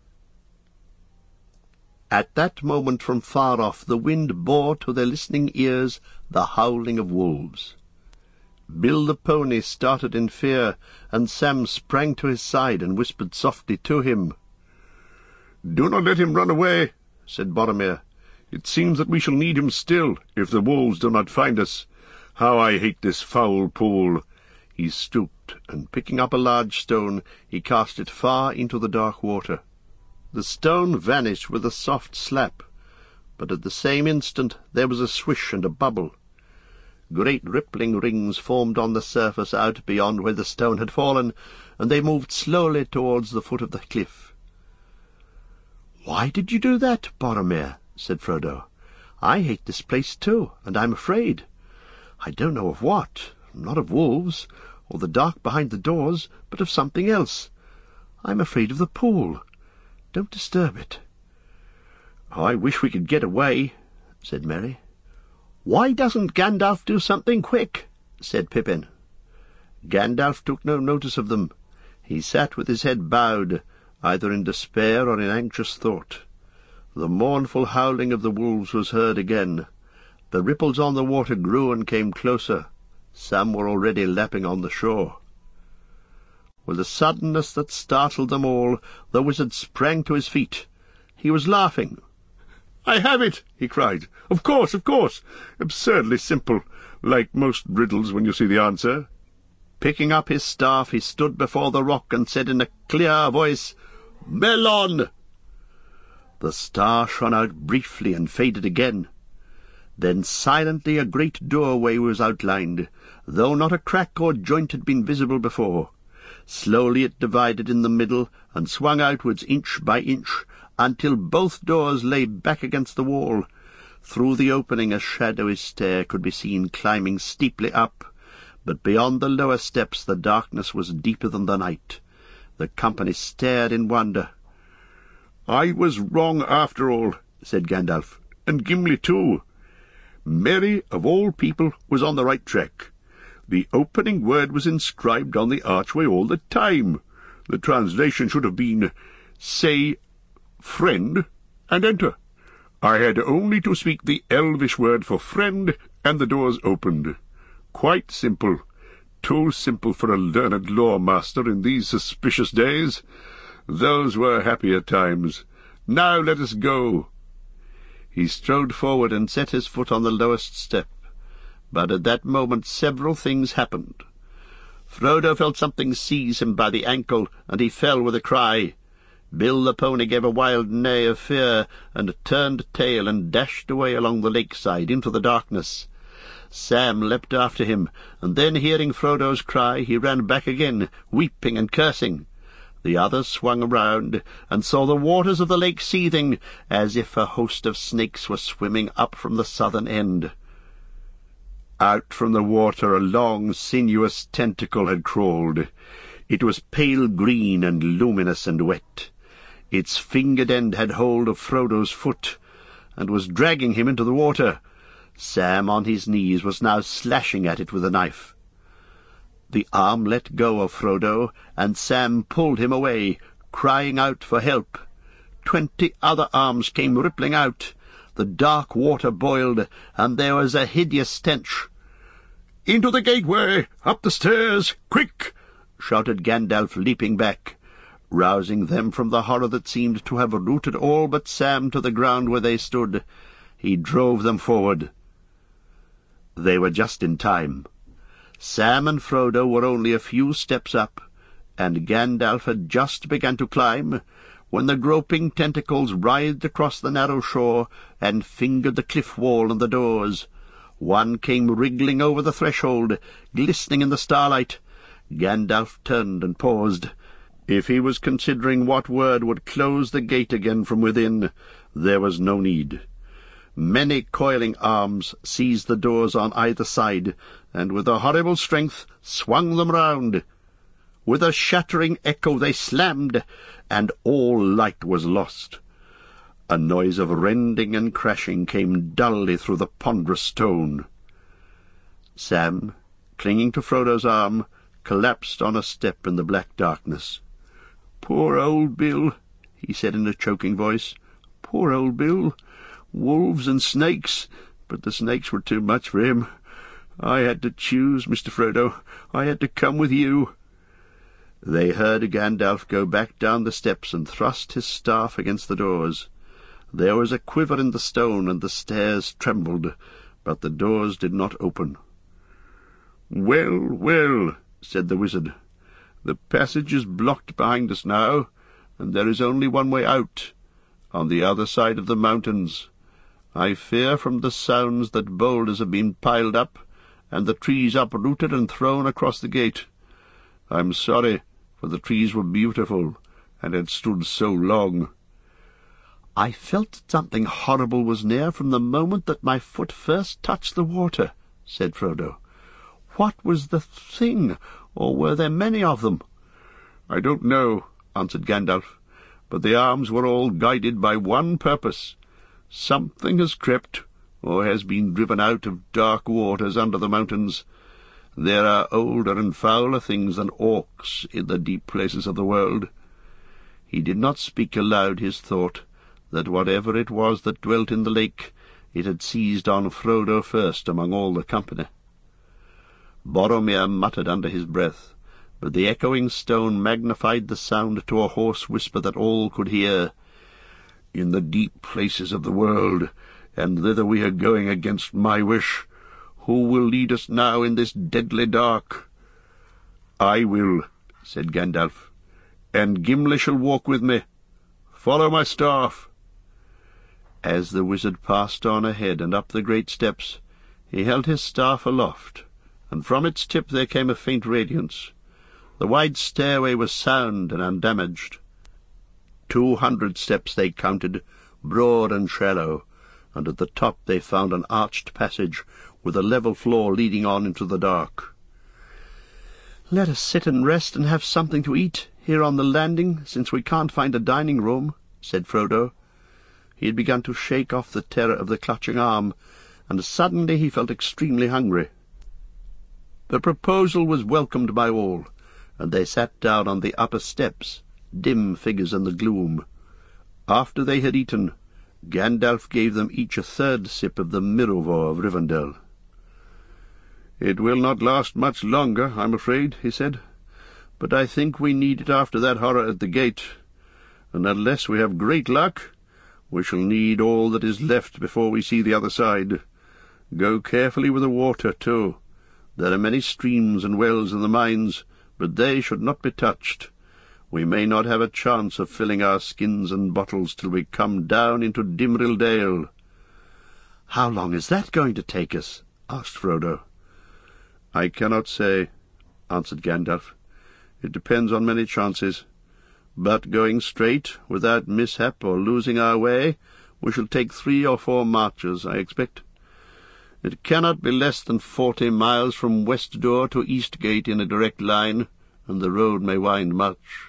S1: At that moment from far off the wind bore to their listening ears the howling of wolves. Bill the pony started in fear, and Sam sprang to his side and whispered softly to him.
S2: "Do not let him run away," said Boromir. "It seems that we shall need him still, if the wolves do not find us. How I hate this foul pool!" He stooped, and picking up a large stone, he cast it far into the dark water. The stone vanished with a soft slap, but at the same instant there was a swish and a bubble. Great rippling rings formed on the surface out beyond where the stone had fallen, and they moved slowly towards the foot of the cliff. "Why did you do that, Boromir?" said Frodo. "I hate this place too, and I'm afraid. I don't know of what, not of wolves, or the dark behind the doors, but of something else. I'm afraid of the pool. Don't disturb it." "I wish we could get away," said Merry. "Why doesn't Gandalf do something quick?" said Pippin. Gandalf took no notice of them. He sat with his head bowed, either in despair or in anxious thought. The mournful howling of the wolves was heard again. The ripples on the water grew and came closer. Some were already lapping on the shore. With a suddenness that startled them all, the wizard sprang to his feet. He was laughing. "I have it!" he cried. "Of course, of course! Absurdly simple, like most riddles when you see the answer." Picking up his staff, he stood before the rock and said in a clear voice, "Melon!" The star shone out briefly and faded again. Then silently a great doorway was outlined, though not a crack or joint had been visible before. Slowly it divided in the middle and swung outwards inch by inch, until both doors lay back against the wall. Through the opening a shadowy stair could be seen climbing steeply up, but beyond the lower steps the darkness was deeper than the night. The company stared in wonder. "I was wrong after all," said Gandalf, "and Gimli too. Merry, of all people, was on the right track. The opening word was inscribed on the archway all the time. The translation should have been, 'Say, friend, and enter.' I had only to speak the elvish word for friend, and the doors opened. Quite simple. Too simple for a learned law-master in these suspicious days. Those were happier times. Now let us go." He strode forward and set his foot on the lowest step. But at that moment several things happened. Frodo felt something seize him by the ankle, and he fell with a cry. Bill the pony gave a wild neigh of fear, and turned tail and dashed away along the lakeside into the darkness. Sam leapt after him, and then, hearing Frodo's cry, he ran back again, weeping and cursing. The others swung round, and saw the waters of the lake seething, as if a host of snakes were swimming up from the southern end. Out from the water a long, sinuous tentacle had crawled. It was pale green and luminous and wet. Its fingered end had hold of Frodo's foot, and was dragging him into the water. Sam, on his knees, was now slashing at it with a knife. The arm let go of Frodo, and Sam pulled him away, crying out for help.
S1: twenty other arms came rippling out. The dark water boiled, and there was a hideous stench. "Into the gateway! Up the stairs! Quick!" shouted Gandalf, leaping back. Rousing them from the horror that seemed to have rooted all but Sam to the ground where they stood, he drove them forward. They were just in time. Sam and Frodo were only a few steps up, and Gandalf had just begun to climb, when the groping tentacles writhed across the narrow shore and fingered the cliff wall and the doors. One came wriggling over the threshold, glistening in the starlight. Gandalf turned and paused. If he was considering what word would close the gate again from within, there was no need. Many coiling arms seized the doors on either side, and with a horrible strength swung them round. With a shattering echo they slammed, and all light was lost. A noise of rending and crashing came dully through the ponderous stone. Sam, clinging to Frodo's arm, collapsed on a step in the black darkness. "Poor old Bill," he said in a choking voice. "Poor old Bill. Wolves and snakes, but the snakes were too much for him. I had to choose, Mister Frodo. I had to come with you." They heard Gandalf go back down the steps and thrust his staff against the doors. There was a quiver in the stone, and the stairs trembled, but the doors did not open. "Well, well," said the wizard. "The passage is blocked behind us now, and there is only one way out, on the other side of the mountains. I fear from the sounds that boulders have been piled up, and the trees uprooted and thrown across the gate. I'm sorry, for the trees were beautiful, and had stood so long." "I felt that something horrible was near from the moment that my foot first touched the water," said Frodo. "What was the thing, or were there many of them?" "I don't know," answered Gandalf, "but the arms were all guided by one purpose. Something has crept, or has been driven out of dark waters under the mountains. There are older and fouler things than orcs in the deep places of the world." He did not speak aloud his thought, that whatever it was that dwelt in the lake, it had seized on Frodo first among all the company. Boromir muttered under his breath, but the echoing stone magnified the sound to a hoarse whisper that all could hear. "In the deep places of the world, and thither we are going against my wish. Who will lead us now in this deadly dark?" "I will," said Gandalf, "and Gimli shall walk with me. Follow my staff." As the wizard passed on ahead and up the great steps, he held his staff aloft, and from its tip there came a faint radiance. The wide stairway was sound and undamaged. Two hundred steps they counted, broad and shallow, and at the top they found an arched passage with a level floor leading on into the dark. "Let us sit and rest and have something to eat here on the landing, since we can't find a dining room," said Frodo. He had begun to shake off the terror of the clutching arm, and suddenly he felt extremely hungry. The proposal was welcomed by all, and they sat down on the upper steps, dim figures in the gloom. After they had eaten, Gandalf gave them each a third sip of the Mirovor of Rivendell. "It will not last much longer, I'm afraid," he said, "but I think we need it after that horror at the gate, and unless we have great luck, we shall need all that is left before we see the other side. Go carefully with the water, too. There are many streams and wells in the mines, but they should not be touched. We may not have a chance of filling our skins and bottles till we come down into Dimril Dale." "How long is that going to take us?" asked Frodo. "I cannot say," answered Gandalf. "It depends on many chances. But going straight, without mishap or losing our way, we shall take three or four marches, I expect. It cannot be less than forty miles from West Door to Eastgate in a direct line, and the road may wind much."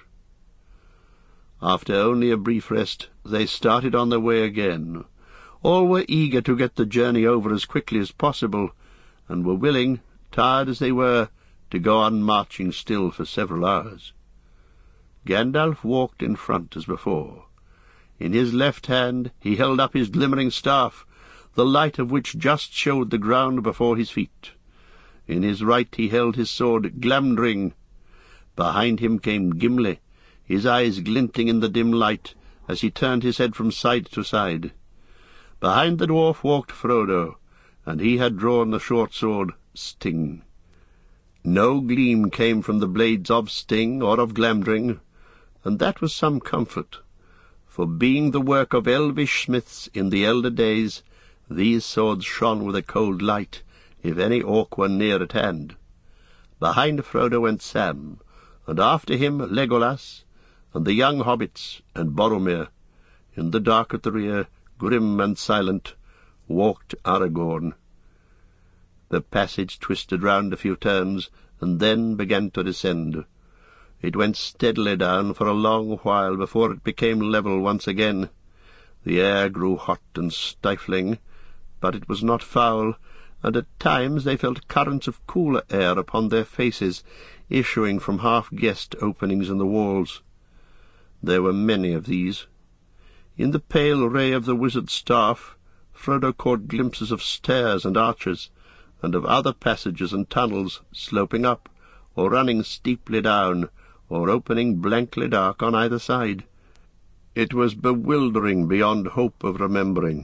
S1: After only a brief rest, they started on their way again. All were eager to get the journey over as quickly as possible, and were willing, tired as they were, to go on marching still for several hours. Gandalf walked in front as before. In his left hand he held up his glimmering staff, the light of which just showed the ground before his feet. In his right he held his sword Glamdring. Behind him came Gimli, his eyes glinting in the dim light as he turned his head from side to side. Behind the dwarf walked Frodo, and he had drawn the short sword Sting. No gleam came from the blades of Sting or of Glamdring, and that was some comfort, for being the work of elvish smiths in the elder days, these swords shone with a cold light, if any orc were near at hand. Behind Frodo went Sam, and after him Legolas, and the young hobbits, and Boromir. In the dark at the rear, grim and silent, walked Aragorn. The passage twisted round a few turns, and then began to descend. It went steadily down for a long while before it became level once again. The air grew hot and stifling, but it was not foul, and at times they felt currents of cooler air upon their faces, issuing from half-guessed openings in the walls. There were many of these. In the pale ray of the wizard's staff, Frodo caught glimpses of stairs and arches, and of other passages and tunnels sloping up, or running steeply down, or opening blankly dark on either side. It was bewildering beyond hope of remembering.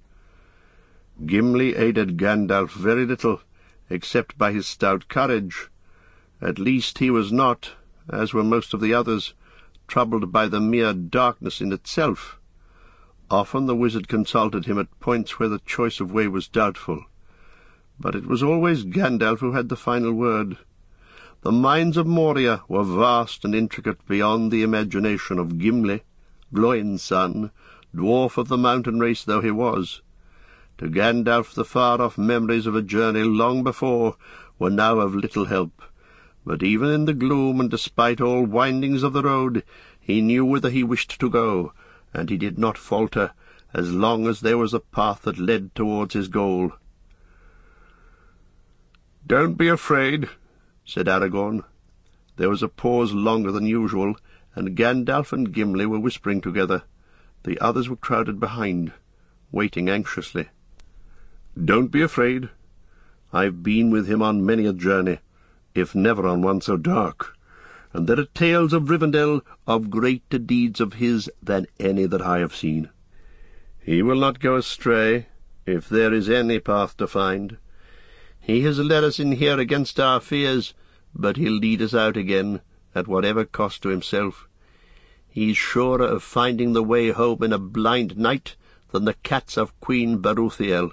S1: Gimli aided Gandalf very little, except by his stout courage. At least he was not, as were most of the others, troubled by the mere darkness in itself. Often the wizard consulted him at points where the choice of way was doubtful, but it was always Gandalf who had the final word. The mines of Moria were vast and intricate beyond the imagination of Gimli, Gloin's son, dwarf of the mountain race though he was. To Gandalf the far-off memories of a journey long before were now of little help, but even in the gloom and despite all windings of the road, he knew whither he wished to go, and he did not falter as long as there was a path that led towards his goal. "Don't be afraid," said Aragorn. There was a pause longer than usual, and Gandalf and Gimli were whispering together. The others were crowded behind, waiting anxiously. "Don't be afraid. I've been with him on many a journey, if never on one so dark, and there are tales of Rivendell of greater deeds of his than any that I have seen. He will not go astray, if there is any path to find. He has led us in here against our fears, but he'll lead us out again, at whatever cost to himself. He's surer of finding the way home in a blind night than the cats of Queen Baruthiel."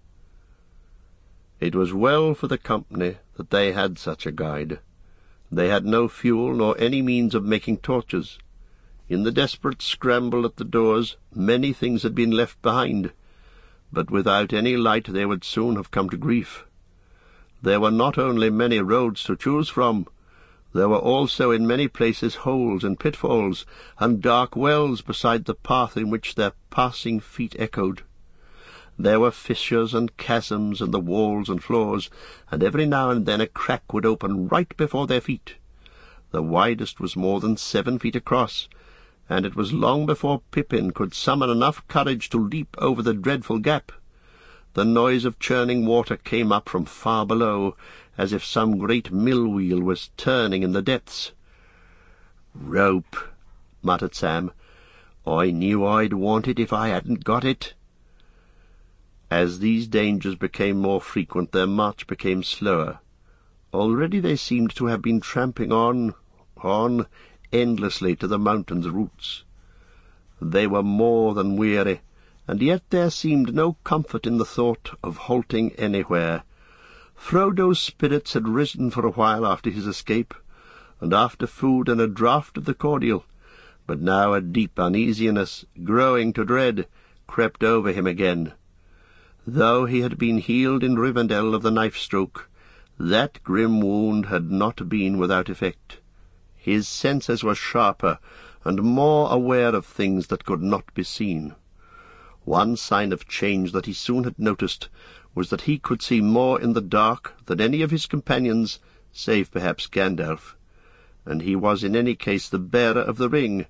S1: It was well for the company that they had such a guide. They had no fuel nor any means of making torches. In the desperate scramble at the doors many things had been left behind, but without any light they would soon have come to grief. There were not only many roads to choose from, there were also in many places holes and pitfalls, and dark wells beside the path in which their passing feet echoed. There were fissures and chasms in the walls and floors, and every now and then a crack would open right before their feet. The widest was more than seven feet across, and it was long before Pippin could summon enough courage to leap over the dreadful gap. The noise of churning water came up from far below, as if some great mill-wheel was turning in the depths. "Rope," muttered Sam. "I knew I'd want it if I hadn't got it." As these dangers became more frequent, their march became slower. Already they seemed to have been tramping on, on, endlessly to the mountain's roots. They were more than weary, and yet there seemed no comfort in the thought of halting anywhere. Frodo's spirits had risen for a while after his escape, and after food and a draught of the cordial, but now a deep uneasiness, growing to dread, crept over him again. Though he had been healed in Rivendell of the knife-stroke, that grim wound had not been without effect. His senses were sharper, and more aware of things that could not be seen. One sign of change that he soon had noticed was that he could see more in the dark than any of his companions, save perhaps Gandalf, and he was in any case the bearer of the ring,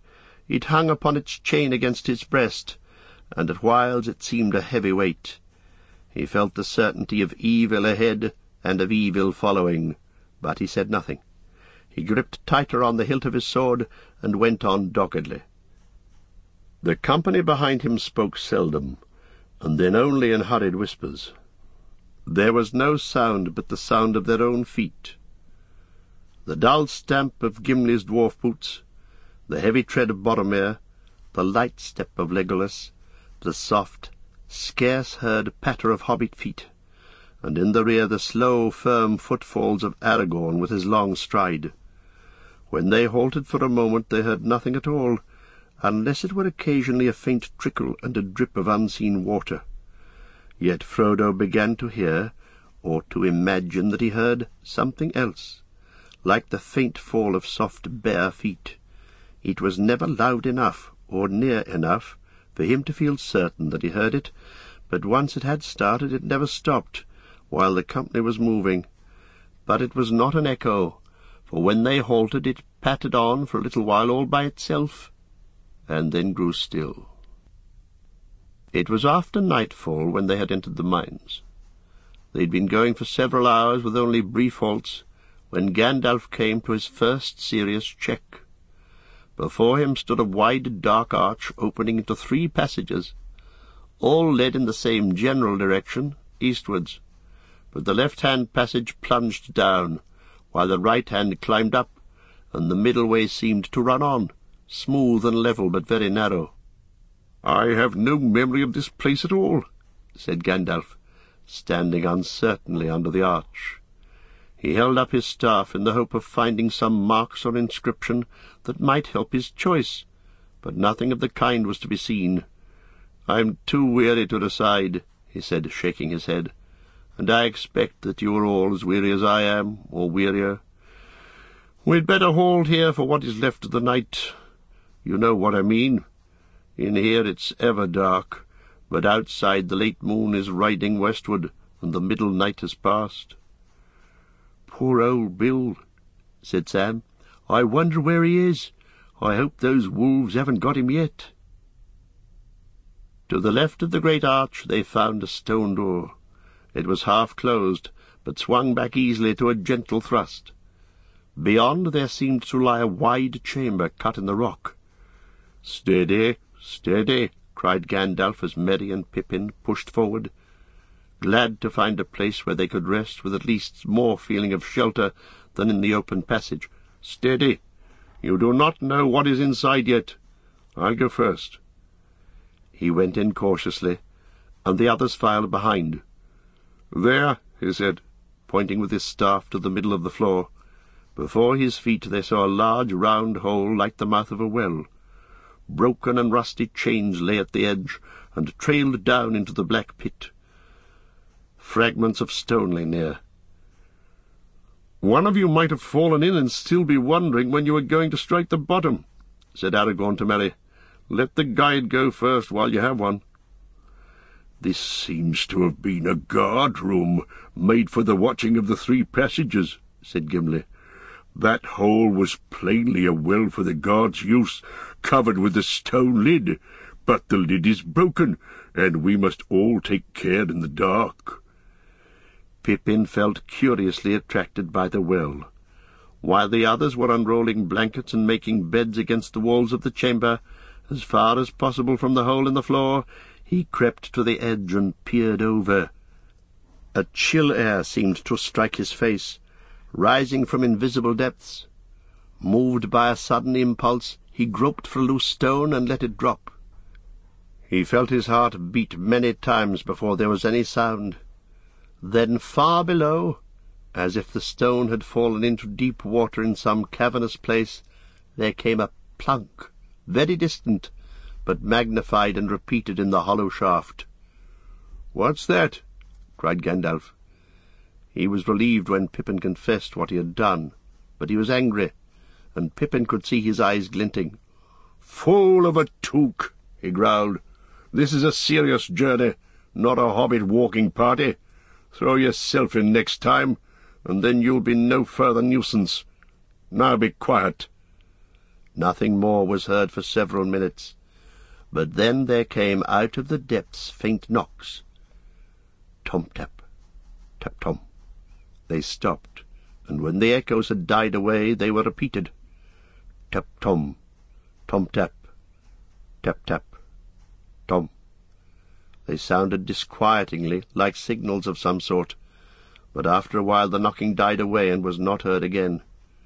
S1: It hung upon its chain against his breast, and at whiles it seemed a heavy weight. He felt the certainty of evil ahead and of evil following, but he said nothing. He gripped tighter on the hilt of his sword and went on doggedly. The company behind him spoke seldom, and then only in hurried whispers. There was no sound but the sound of their own feet. The dull stamp of Gimli's dwarf boots, the heavy tread of Boromir, the light step of Legolas, the soft, scarce-heard patter of hobbit feet, and in the rear the slow, firm footfalls of Aragorn with his long stride. When they halted for a moment they heard nothing at all, unless it were occasionally a faint trickle and a drip of unseen water. Yet Frodo began to hear, or to imagine that he heard, something else, like the faint fall of soft bare feet. It was never loud enough, or near enough, for him to feel certain that he heard it, but once it had started it never stopped, while the company was moving. But it was not an echo, for when they halted it pattered on for a little while all by itself, and then grew still. It was after nightfall when they had entered the mines. They had been going for several hours with only brief halts, when Gandalf came to his first serious check. Before him stood a wide dark arch opening into three passages. All led in the same general direction, eastwards, but the left-hand passage plunged down, while the right-hand climbed up, and the middle way seemed to run on, smooth and level but very narrow. "I have no memory of this place at all," said Gandalf, standing uncertainly under the arch. He held up his staff in the hope of finding some marks or inscription that might help his choice, but nothing of the kind was to be seen. "I am too weary to decide," he said, shaking his head, "and I expect that you are all as weary as I am, or wearier. We'd better halt here for what is left of the night. You know what I mean. In here it's ever dark, but outside the late moon is riding westward, and the middle night has passed." "Poor old Bill," said Sam. "I wonder where he is. I hope those wolves haven't got him yet." To the left of the great arch they found a stone door. It was half closed, but swung back easily to a gentle thrust. Beyond there seemed to lie a wide chamber cut in the rock. "Steady, steady," cried Gandalf as Merry and Pippin pushed forward, glad to find a place where they could rest with at least more feeling of shelter than in the open passage. "Steady. You do not know what is inside yet. I'll go first." He went in cautiously, and the others filed behind. "There," he said, pointing with his staff to the middle of the floor. Before his feet they saw a large round hole like the mouth of a well. Broken and rusty chains lay at the edge, and trailed down into the black pit. Fragments of stone lay near. "One of you might have fallen in and still be wondering when you were going to strike the bottom," said Aragorn to Merry. "Let the guide go first while you have one." "This seems to have been a guard-room made for the watching of the three passages," said Gimli. "That hole was plainly a well for the guards' use, covered with a stone lid, but the lid is broken, and we must all take care in the dark." Pippin felt curiously attracted by the well. While the others were unrolling blankets and making beds against the walls of the chamber, as far as possible from the hole in the floor, he crept to the edge and peered over. A chill air seemed to strike his face, rising from invisible depths. Moved by a sudden impulse, he groped for a loose stone and let it drop. He felt his heart beat many times before there was any sound. Then far below, as if the stone had fallen into deep water in some cavernous place, there came a plunk, very distant, but magnified and repeated in the hollow shaft. "What's that?" cried Gandalf. He was relieved when Pippin confessed what he had done, but he was angry, and Pippin could see his eyes glinting. "Fool of a took," he growled. "This is a serious journey, not a hobbit walking party. Throw yourself in next time, and then you'll be no further nuisance. Now be quiet." Nothing more was heard for several minutes, but then there came out of the depths faint knocks. Tom-tap, tap-tom. They stopped, and when the echoes had died away, they were repeated. Tap-tom, tom-tap, tap-tap, tom. They sounded disquietingly, like signals of some sort, but after a while the knocking died away and was not heard again.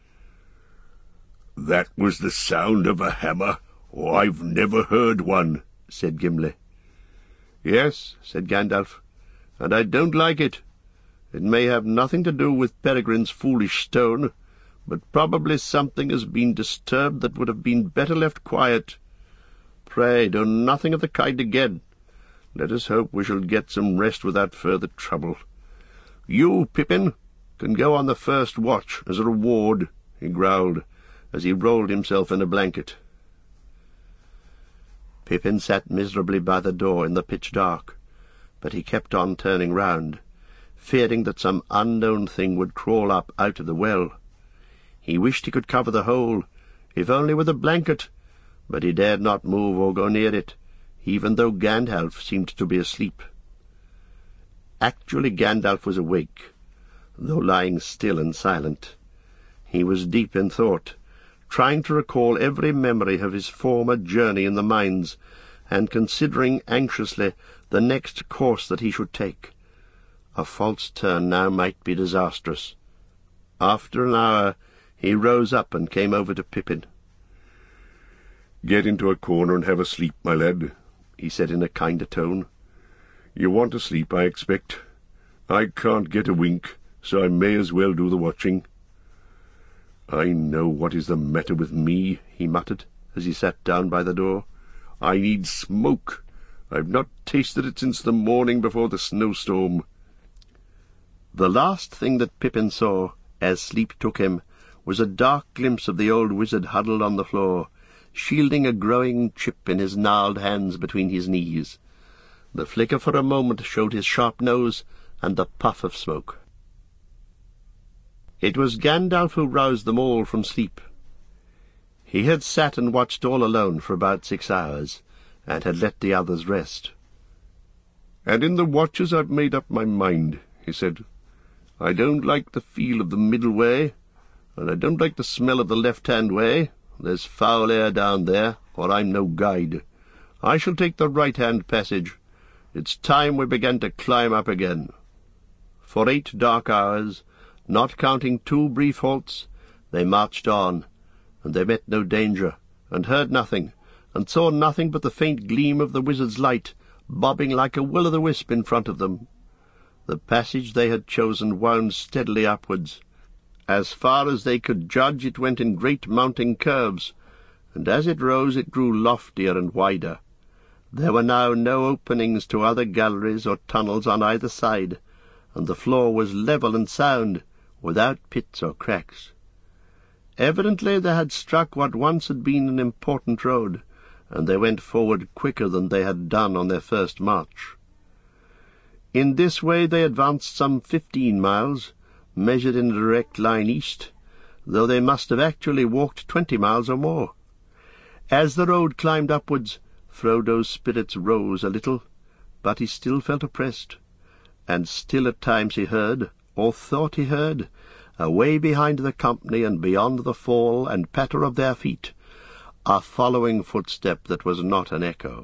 S2: "That was the sound of a hammer, or I've never heard one," said Gimli.
S1: "Yes," said Gandalf, "and I don't like it. It may have nothing to do with Peregrine's foolish stone, but probably something has been disturbed that would have been better left quiet. Pray do nothing of the kind again. Let us hope we shall get some rest without further trouble. You, Pippin, can go on the first watch as a reward," he growled, as he rolled himself in a blanket. Pippin sat miserably by the door in the pitch dark, but he kept on turning round, fearing that some unknown thing would crawl up out of the well. He wished he could cover the hole, if only with a blanket, but he dared not move or go near it, even though Gandalf seemed to be asleep. Actually, Gandalf was awake, though lying still and silent. He was deep in thought, trying to recall every memory of his former journey in the mines, and considering anxiously the next course that he should take. A false turn now might be disastrous. After an hour he rose up and came over to Pippin.
S2: "Get into a corner and have a sleep, my lad," he said in a kinder tone. "You want to sleep, I expect. I can't get a wink, so I may as well do the watching." "I know what is the matter with me," he muttered, as he sat down by the door. "I need smoke. I've not tasted it since the morning before the snowstorm." The last thing that Pippin saw, as sleep took him, was a dark glimpse of the old wizard huddled on the floor, shielding a growing chip in his gnarled hands between his knees. The flicker for a moment showed his sharp nose and the puff of smoke. It was Gandalf who roused them all from sleep. He had sat and watched all alone for about six hours, and had let the others rest. "And in the watches I've made up my mind," he said. "I don't like the feel of the middle way, and I don't like the smell of the left-hand way. There's foul air down there, or I'm no guide. I shall take the right-hand passage. It's time we began to climb up again." For eight dark hours, not counting two brief halts, they marched on, and they met no danger, and heard nothing, and saw nothing but the faint gleam of the wizard's light, bobbing like a will-o'-the-wisp in front of them. The passage they had chosen wound steadily upwards. As far as they could judge, it went in great mounting curves, and as it rose it grew loftier and wider. There were now no openings to other galleries or tunnels on either side, and the floor was level and sound, without pits or cracks. Evidently they had struck what once had been an important road, and they went forward quicker than they had done on their first march. In this way they advanced some fifteen miles, measured in a direct line east, though they must have actually walked twenty miles or more. As the road climbed upwards, Frodo's spirits rose a little, but he still felt oppressed, and still at times he heard, or thought he heard, away behind the company and beyond the fall and patter of their feet, a following footstep that was not an echo.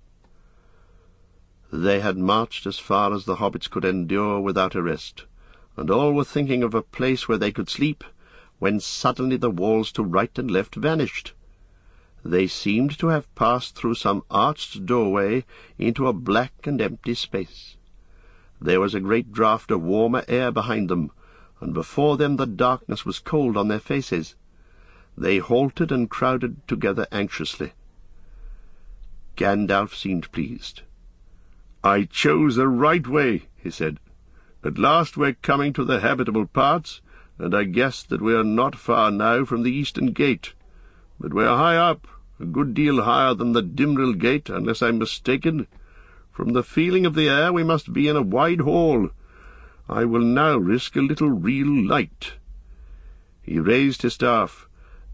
S2: They had marched as far as the hobbits could endure without a rest, and all were thinking of a place where they could sleep, when suddenly the walls to right and left vanished. They seemed to have passed through some arched doorway into a black and empty space. There was a great draught of warmer air behind them, and before them the darkness was cold on their faces. They halted and crowded together anxiously. Gandalf seemed pleased. "I chose the right way," he said. "At last we're coming to the habitable parts, and I guess that we are not far now from the eastern gate. But we're high up, a good deal higher than the Dimril Gate, unless I'm mistaken. From the feeling of the air we must be in a wide hall. I will now risk a little real light." He raised his staff,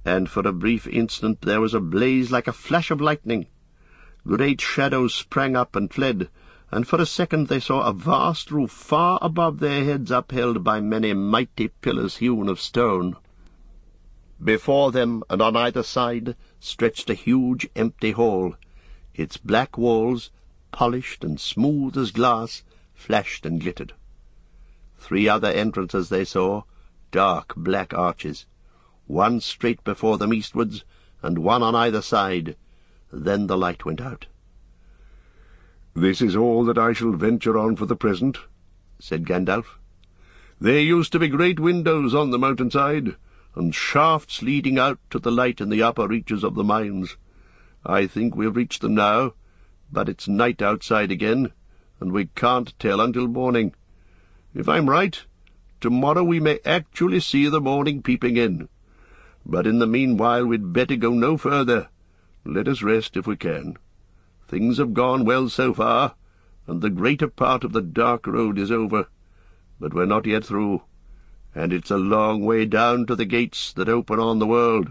S1: and for a brief instant there was a blaze like a flash of lightning. Great shadows sprang up and fled, and for a second they saw a vast roof far above their heads upheld by many mighty pillars hewn of stone. Before them and on either side stretched a huge empty hall. Its black walls, polished and smooth as glass, flashed and glittered. Three other entrances they saw, dark black arches, one straight before them eastwards, and one on either side. Then the light went out.
S2: "This is all that I shall venture on for the present," said Gandalf. "There used to be great windows on the mountainside, and shafts leading out to the light in the upper reaches of the mines. I think we've reached them now, but it's night outside again, and we can't tell until morning. If I'm right, tomorrow we may actually see the morning peeping in. But in the meanwhile we'd better go no further. Let us rest if we can. Things have gone well so far, and the greater part of the dark road is over. But we're not yet through, and it's a long way down to the gates that open on the world."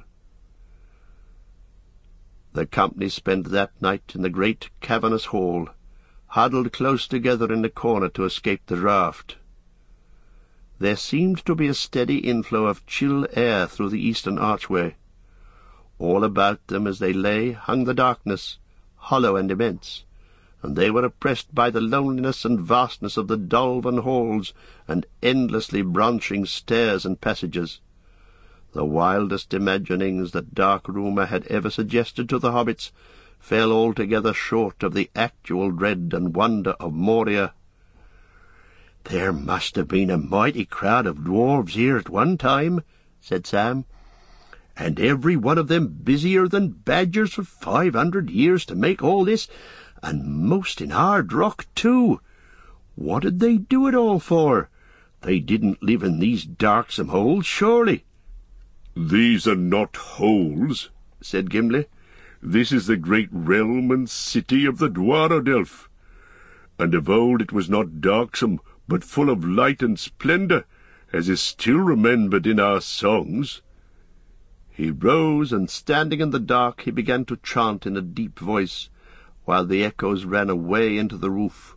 S2: The company spent that night in the great cavernous hall, huddled close together in a corner to escape the draught. There seemed to be a steady inflow of chill air through the eastern archway. All about them as they lay hung the darkness, hollow and immense, and they were oppressed by the loneliness and vastness of the dolven halls and endlessly branching stairs and passages. The wildest imaginings that dark rumour had ever suggested to the hobbits fell altogether short of the actual dread and wonder of Moria. "There must have been a mighty crowd of dwarves here at one time," said Sam, "and every one of them busier than badgers for five hundred years to make all this, and most in hard rock, too. What did they do it all for? They didn't live in these darksome holes, surely." "These are not holes," said Gimli. "This is the great realm and city of the Dwaradelf. And of old it was not darksome, but full of light and splendour, as is still remembered in our songs."
S1: He rose, and standing in the dark he began to chant in a deep voice, while the echoes ran away into the roof.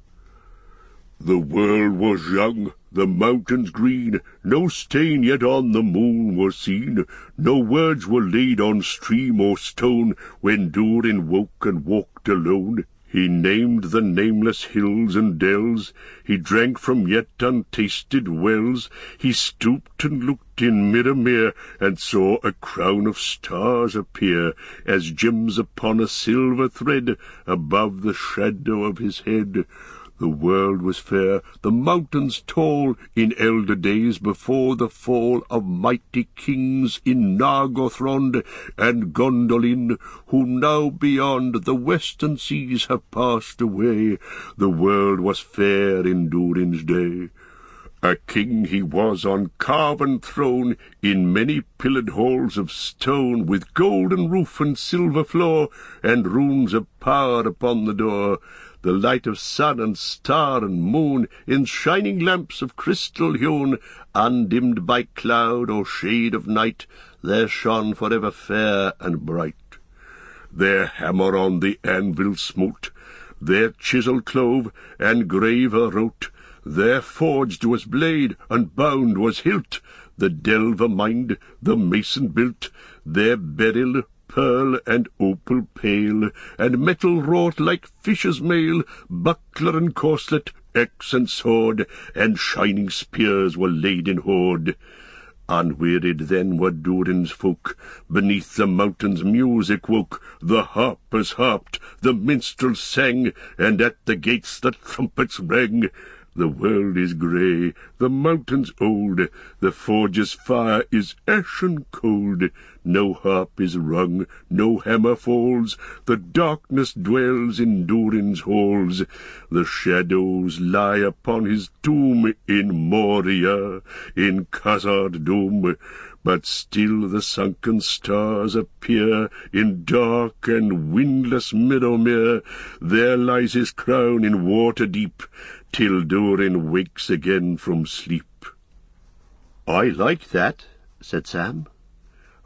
S2: "The world was young, the mountains green, no stain yet on the moon was seen, no words were laid on stream or stone, when Durin woke and walked alone. He named the nameless hills and dells, he drank from yet untasted wells, he stooped and looked in Mirrormere, and saw a crown of stars appear, as gems upon a silver thread, above the shadow of his head. The world was fair, the mountains tall, in elder days before the fall of mighty kings in Nargothrond and Gondolin, who now beyond the western seas have passed away. The world was fair in Durin's day. A king he was on carven throne, in many pillared halls of stone, with golden roof and silver floor, and runes of power upon the door. The light of sun and star and moon, in shining lamps of crystal hewn, undimmed by cloud or shade of night, there shone for ever fair and bright. Their hammer on the anvil smote, their chisel clove, and graver wrote, there forged was blade, and bound was hilt, the delver mined, the mason built, their beryl, pearl, and opal pale, and metal wrought like fish's mail, buckler and corselet, axe and sword, and shining spears were laid in hoard. Unwearied then were Durin's folk, beneath the mountain's music woke, the harpers harped, the minstrels sang, and at the gates the trumpets rang. The world is grey, the mountains old, the forge's fire is ashen cold. No harp is rung, no hammer falls, the darkness dwells in Durin's halls. The shadows lie upon his tomb in Moria, in Khazad-dûm, but still the sunken stars appear in dark and windless Mirrormere. There lies his crown in water deep, till Durin wakes again from sleep.
S1: "I like that," said Sam.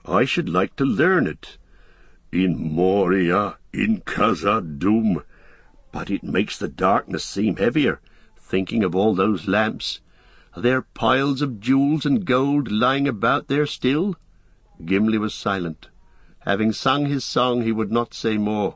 S2: I should like to learn it. In Moria, in Khazad-dûm. But it makes the darkness seem heavier, thinking of all those lamps. Are there piles of jewels and gold lying about there still?" Gimli was silent. Having sung his song, he would not say more.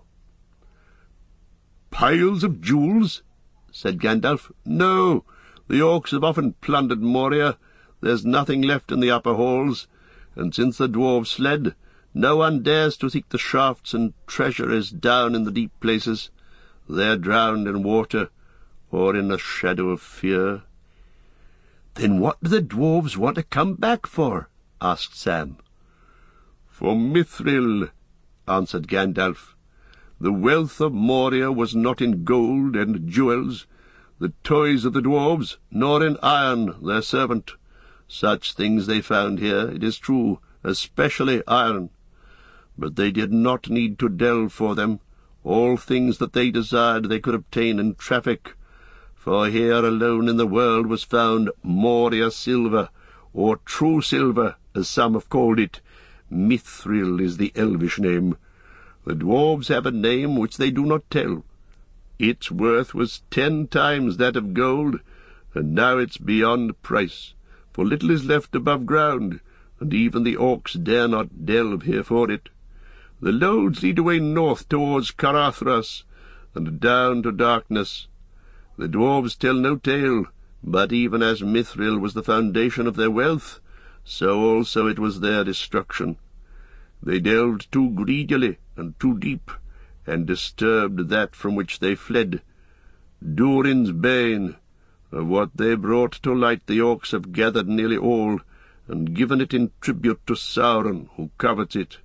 S2: "Piles of jewels?" said Gandalf. "No, the orcs have often plundered Moria. There's nothing left in the upper halls, and since the dwarves fled, no one dares to seek the shafts and treasures down in the deep places. They're drowned in water, or in the shadow of fear." "Then what do the dwarves want to come back for?" asked Sam. "For Mithril," answered Gandalf. "The wealth of Moria was not in gold and jewels, the toys of the dwarves, nor in iron, their servant. Such things they found here, it is true, especially iron. But they did not need to delve for them. All things that they desired they could obtain in traffic. For here alone in the world was found Moria silver, or true silver, as some have called it. Mithril is the elvish name. The dwarves have a name which they do not tell. Its worth was ten times that of gold, and now it's beyond price, for little is left above ground, and even the orcs dare not delve here for it. The loads lead away north towards Carathras, and down to darkness. The dwarves tell no tale, but even as Mithril was the foundation of their wealth, so also it was their destruction. They delved too greedily and too deep, and disturbed that from which they fled. Durin's bane. Of what they brought to light the orcs have gathered nearly all, and given it in tribute to Sauron, who covets it.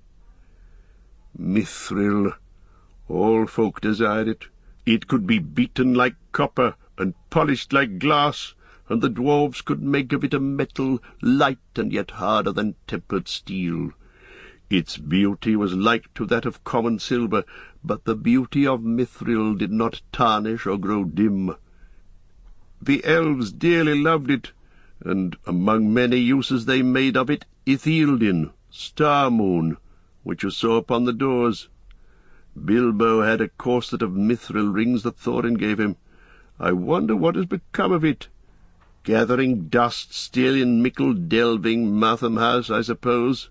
S2: Mithril. All folk desire it. It could be beaten like copper and polished like glass, and the dwarves could make of it a metal light and yet harder than tempered steel. Its beauty was like to that of common silver, but the beauty of Mithril did not tarnish or grow dim. The elves dearly loved it, and among many uses they made of it Ithildin, star-moon, which you saw upon the doors. Bilbo had a corset of mithril rings that Thorin gave him. I wonder what has become of it. Gathering dust still in mickle delving Martham House, I suppose."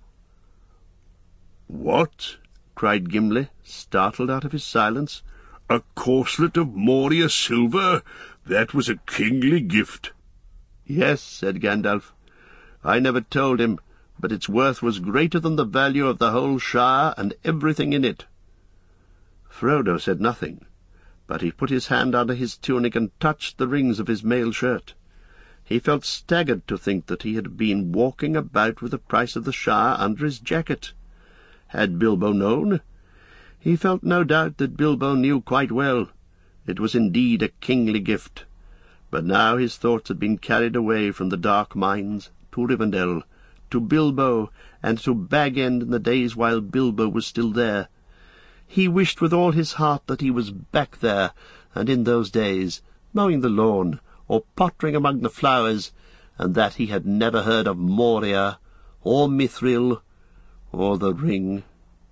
S2: "What?" cried Gimli, startled out of his silence. "A corselet of Moria silver? That was a kingly gift." "Yes," said Gandalf. "I never told him, but its worth was greater than the value of the whole Shire and everything in it." Frodo said nothing, but he put his hand under his tunic and touched the rings of his mail shirt. He felt staggered to think that he had been walking about with the price of the Shire under his jacket. Had Bilbo known? He felt no doubt that Bilbo knew quite well. It was indeed a kingly gift. But now his thoughts had been carried away from the dark mines to Rivendell, to Bilbo, and to Bag End in the days while Bilbo was still there. He wished with all his heart that he was back there, and in those days, mowing the lawn, or pottering among the flowers, and that he had never heard of Moria, or Mithril, or the ring.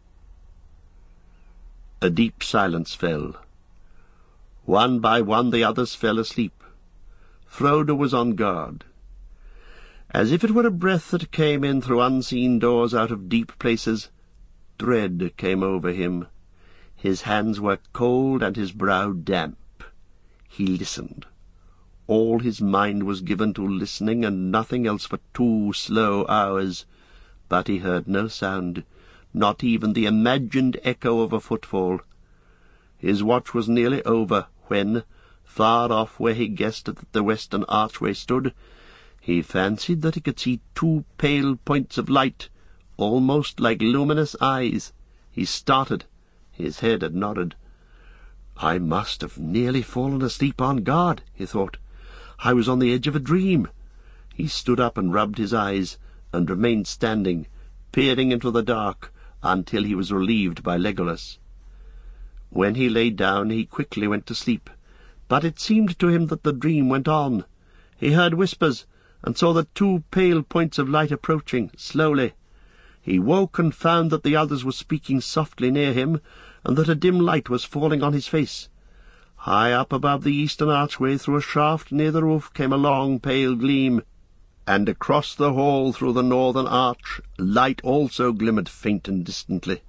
S2: A deep silence fell. One by one the others fell asleep. Frodo was on guard. As if it were a breath that came in through unseen doors out of deep places, dread came over him. His hands were cold and his brow damp. He listened. All his mind was given to listening, and nothing else for two slow hours. But he heard no sound, not even the imagined echo of a footfall. His watch was nearly over when, far off where he guessed that the western archway stood, he fancied that he could see two pale points of light, almost like luminous eyes. He started. His head had nodded. "I must have nearly fallen asleep on guard," he thought. "I was on the edge of a dream." He stood up and rubbed his eyes, and remained standing, peering into the dark, until he was relieved by Legolas. When he lay down, he quickly went to sleep, but it seemed to him that the dream went on. He heard whispers, and saw the two pale points of light approaching slowly.
S1: He woke and found that the others were speaking softly near him, and that a dim light was falling on his face. High up above the eastern archway, through a shaft near the roof, came a long pale gleam, and across the hall through the northern arch light also glimmered faint and distantly.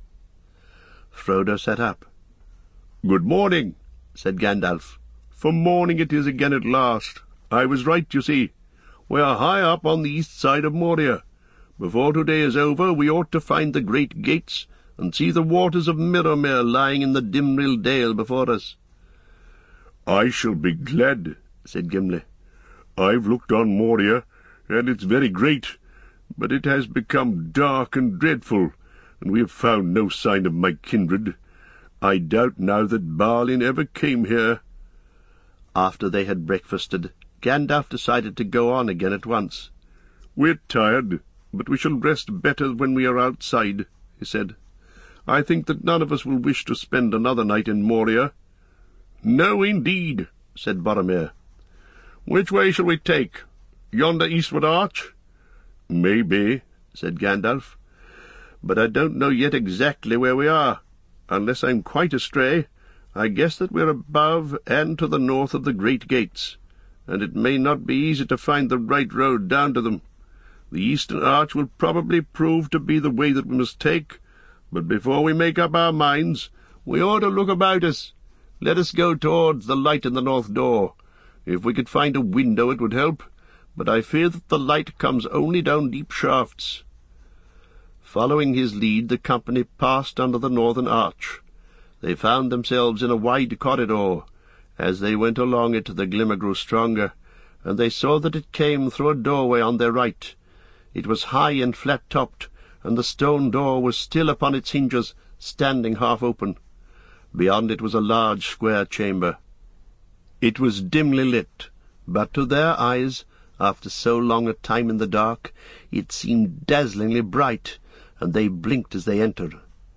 S1: Frodo sat up.
S2: "Good morning," said Gandalf. "For morning it is again at last. I was right, you see. We are high up on the east side of Moria. Before today is over, we ought to find the great gates, and see the waters of Mirrormere lying in the Dimrill Dale before us." "I shall be glad," said Gimli. "I've looked on Moria, and it's very great, but it has become dark and dreadful, and we have found no sign of my kindred. I doubt now that Balin ever came here."
S1: After they had breakfasted, Gandalf decided to go on again at once.
S2: "We're tired, but we shall rest better when we are outside," he said. "I think that none of us will wish to spend another night in Moria." "No, indeed," said Boromir. "Which way shall we take? Yonder eastward arch?"
S1: "Maybe," said Gandalf. "But I don't know yet exactly where we are. Unless I'm quite astray, I guess that we're above and to the north of the great gates, and it may not be easy to find the right road down to them. The eastern arch will probably prove to be the way that we must take, but before we make up our minds, we ought to look about us. Let us go towards the light in the north door. If we could find a window it would help, but I fear that the light comes only down deep shafts." Following his lead, the company passed under the northern arch. They found themselves in a wide corridor. As they went along it, the glimmer grew stronger, and they saw that it came through a doorway on their right. It was high and flat-topped, and the stone door was still upon its hinges, standing half open. Beyond it was a large square chamber. It was dimly lit, but to their eyes, after so long a time in the dark, it seemed dazzlingly bright, and they blinked as they entered.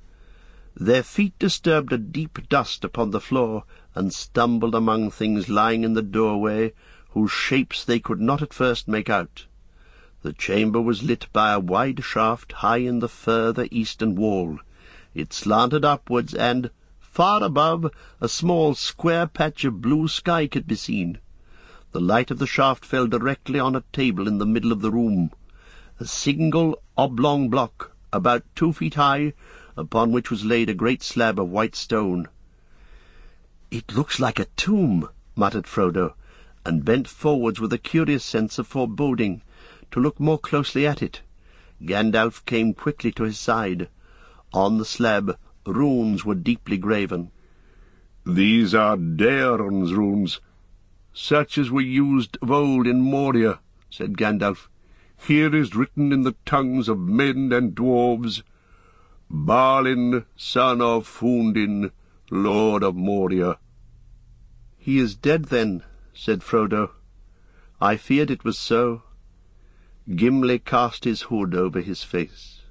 S1: Their feet disturbed a deep dust upon the floor, and stumbled among things lying in the doorway, whose shapes they could not at first make out. The chamber was lit by a wide shaft high in the further eastern wall. It slanted upwards, and, far above, a small square patch of blue sky could be seen. The light of the shaft fell directly on a table in the middle of the room, a single oblong block, about two feet high, upon which was laid a great slab of white stone. "It looks like a tomb," muttered Frodo, and bent forwards with a curious sense of foreboding, to look more closely at it. Gandalf came quickly to his side. On the slab runes were deeply graven.
S2: "These are Daeron's runes, such as were used of old in Moria," said Gandalf. "Here is written in the tongues of men and dwarves, Balin, son of Fundin, lord of Moria."
S1: "He is dead, then," said Frodo. "I feared it was so." Gimli cast his hood over his face.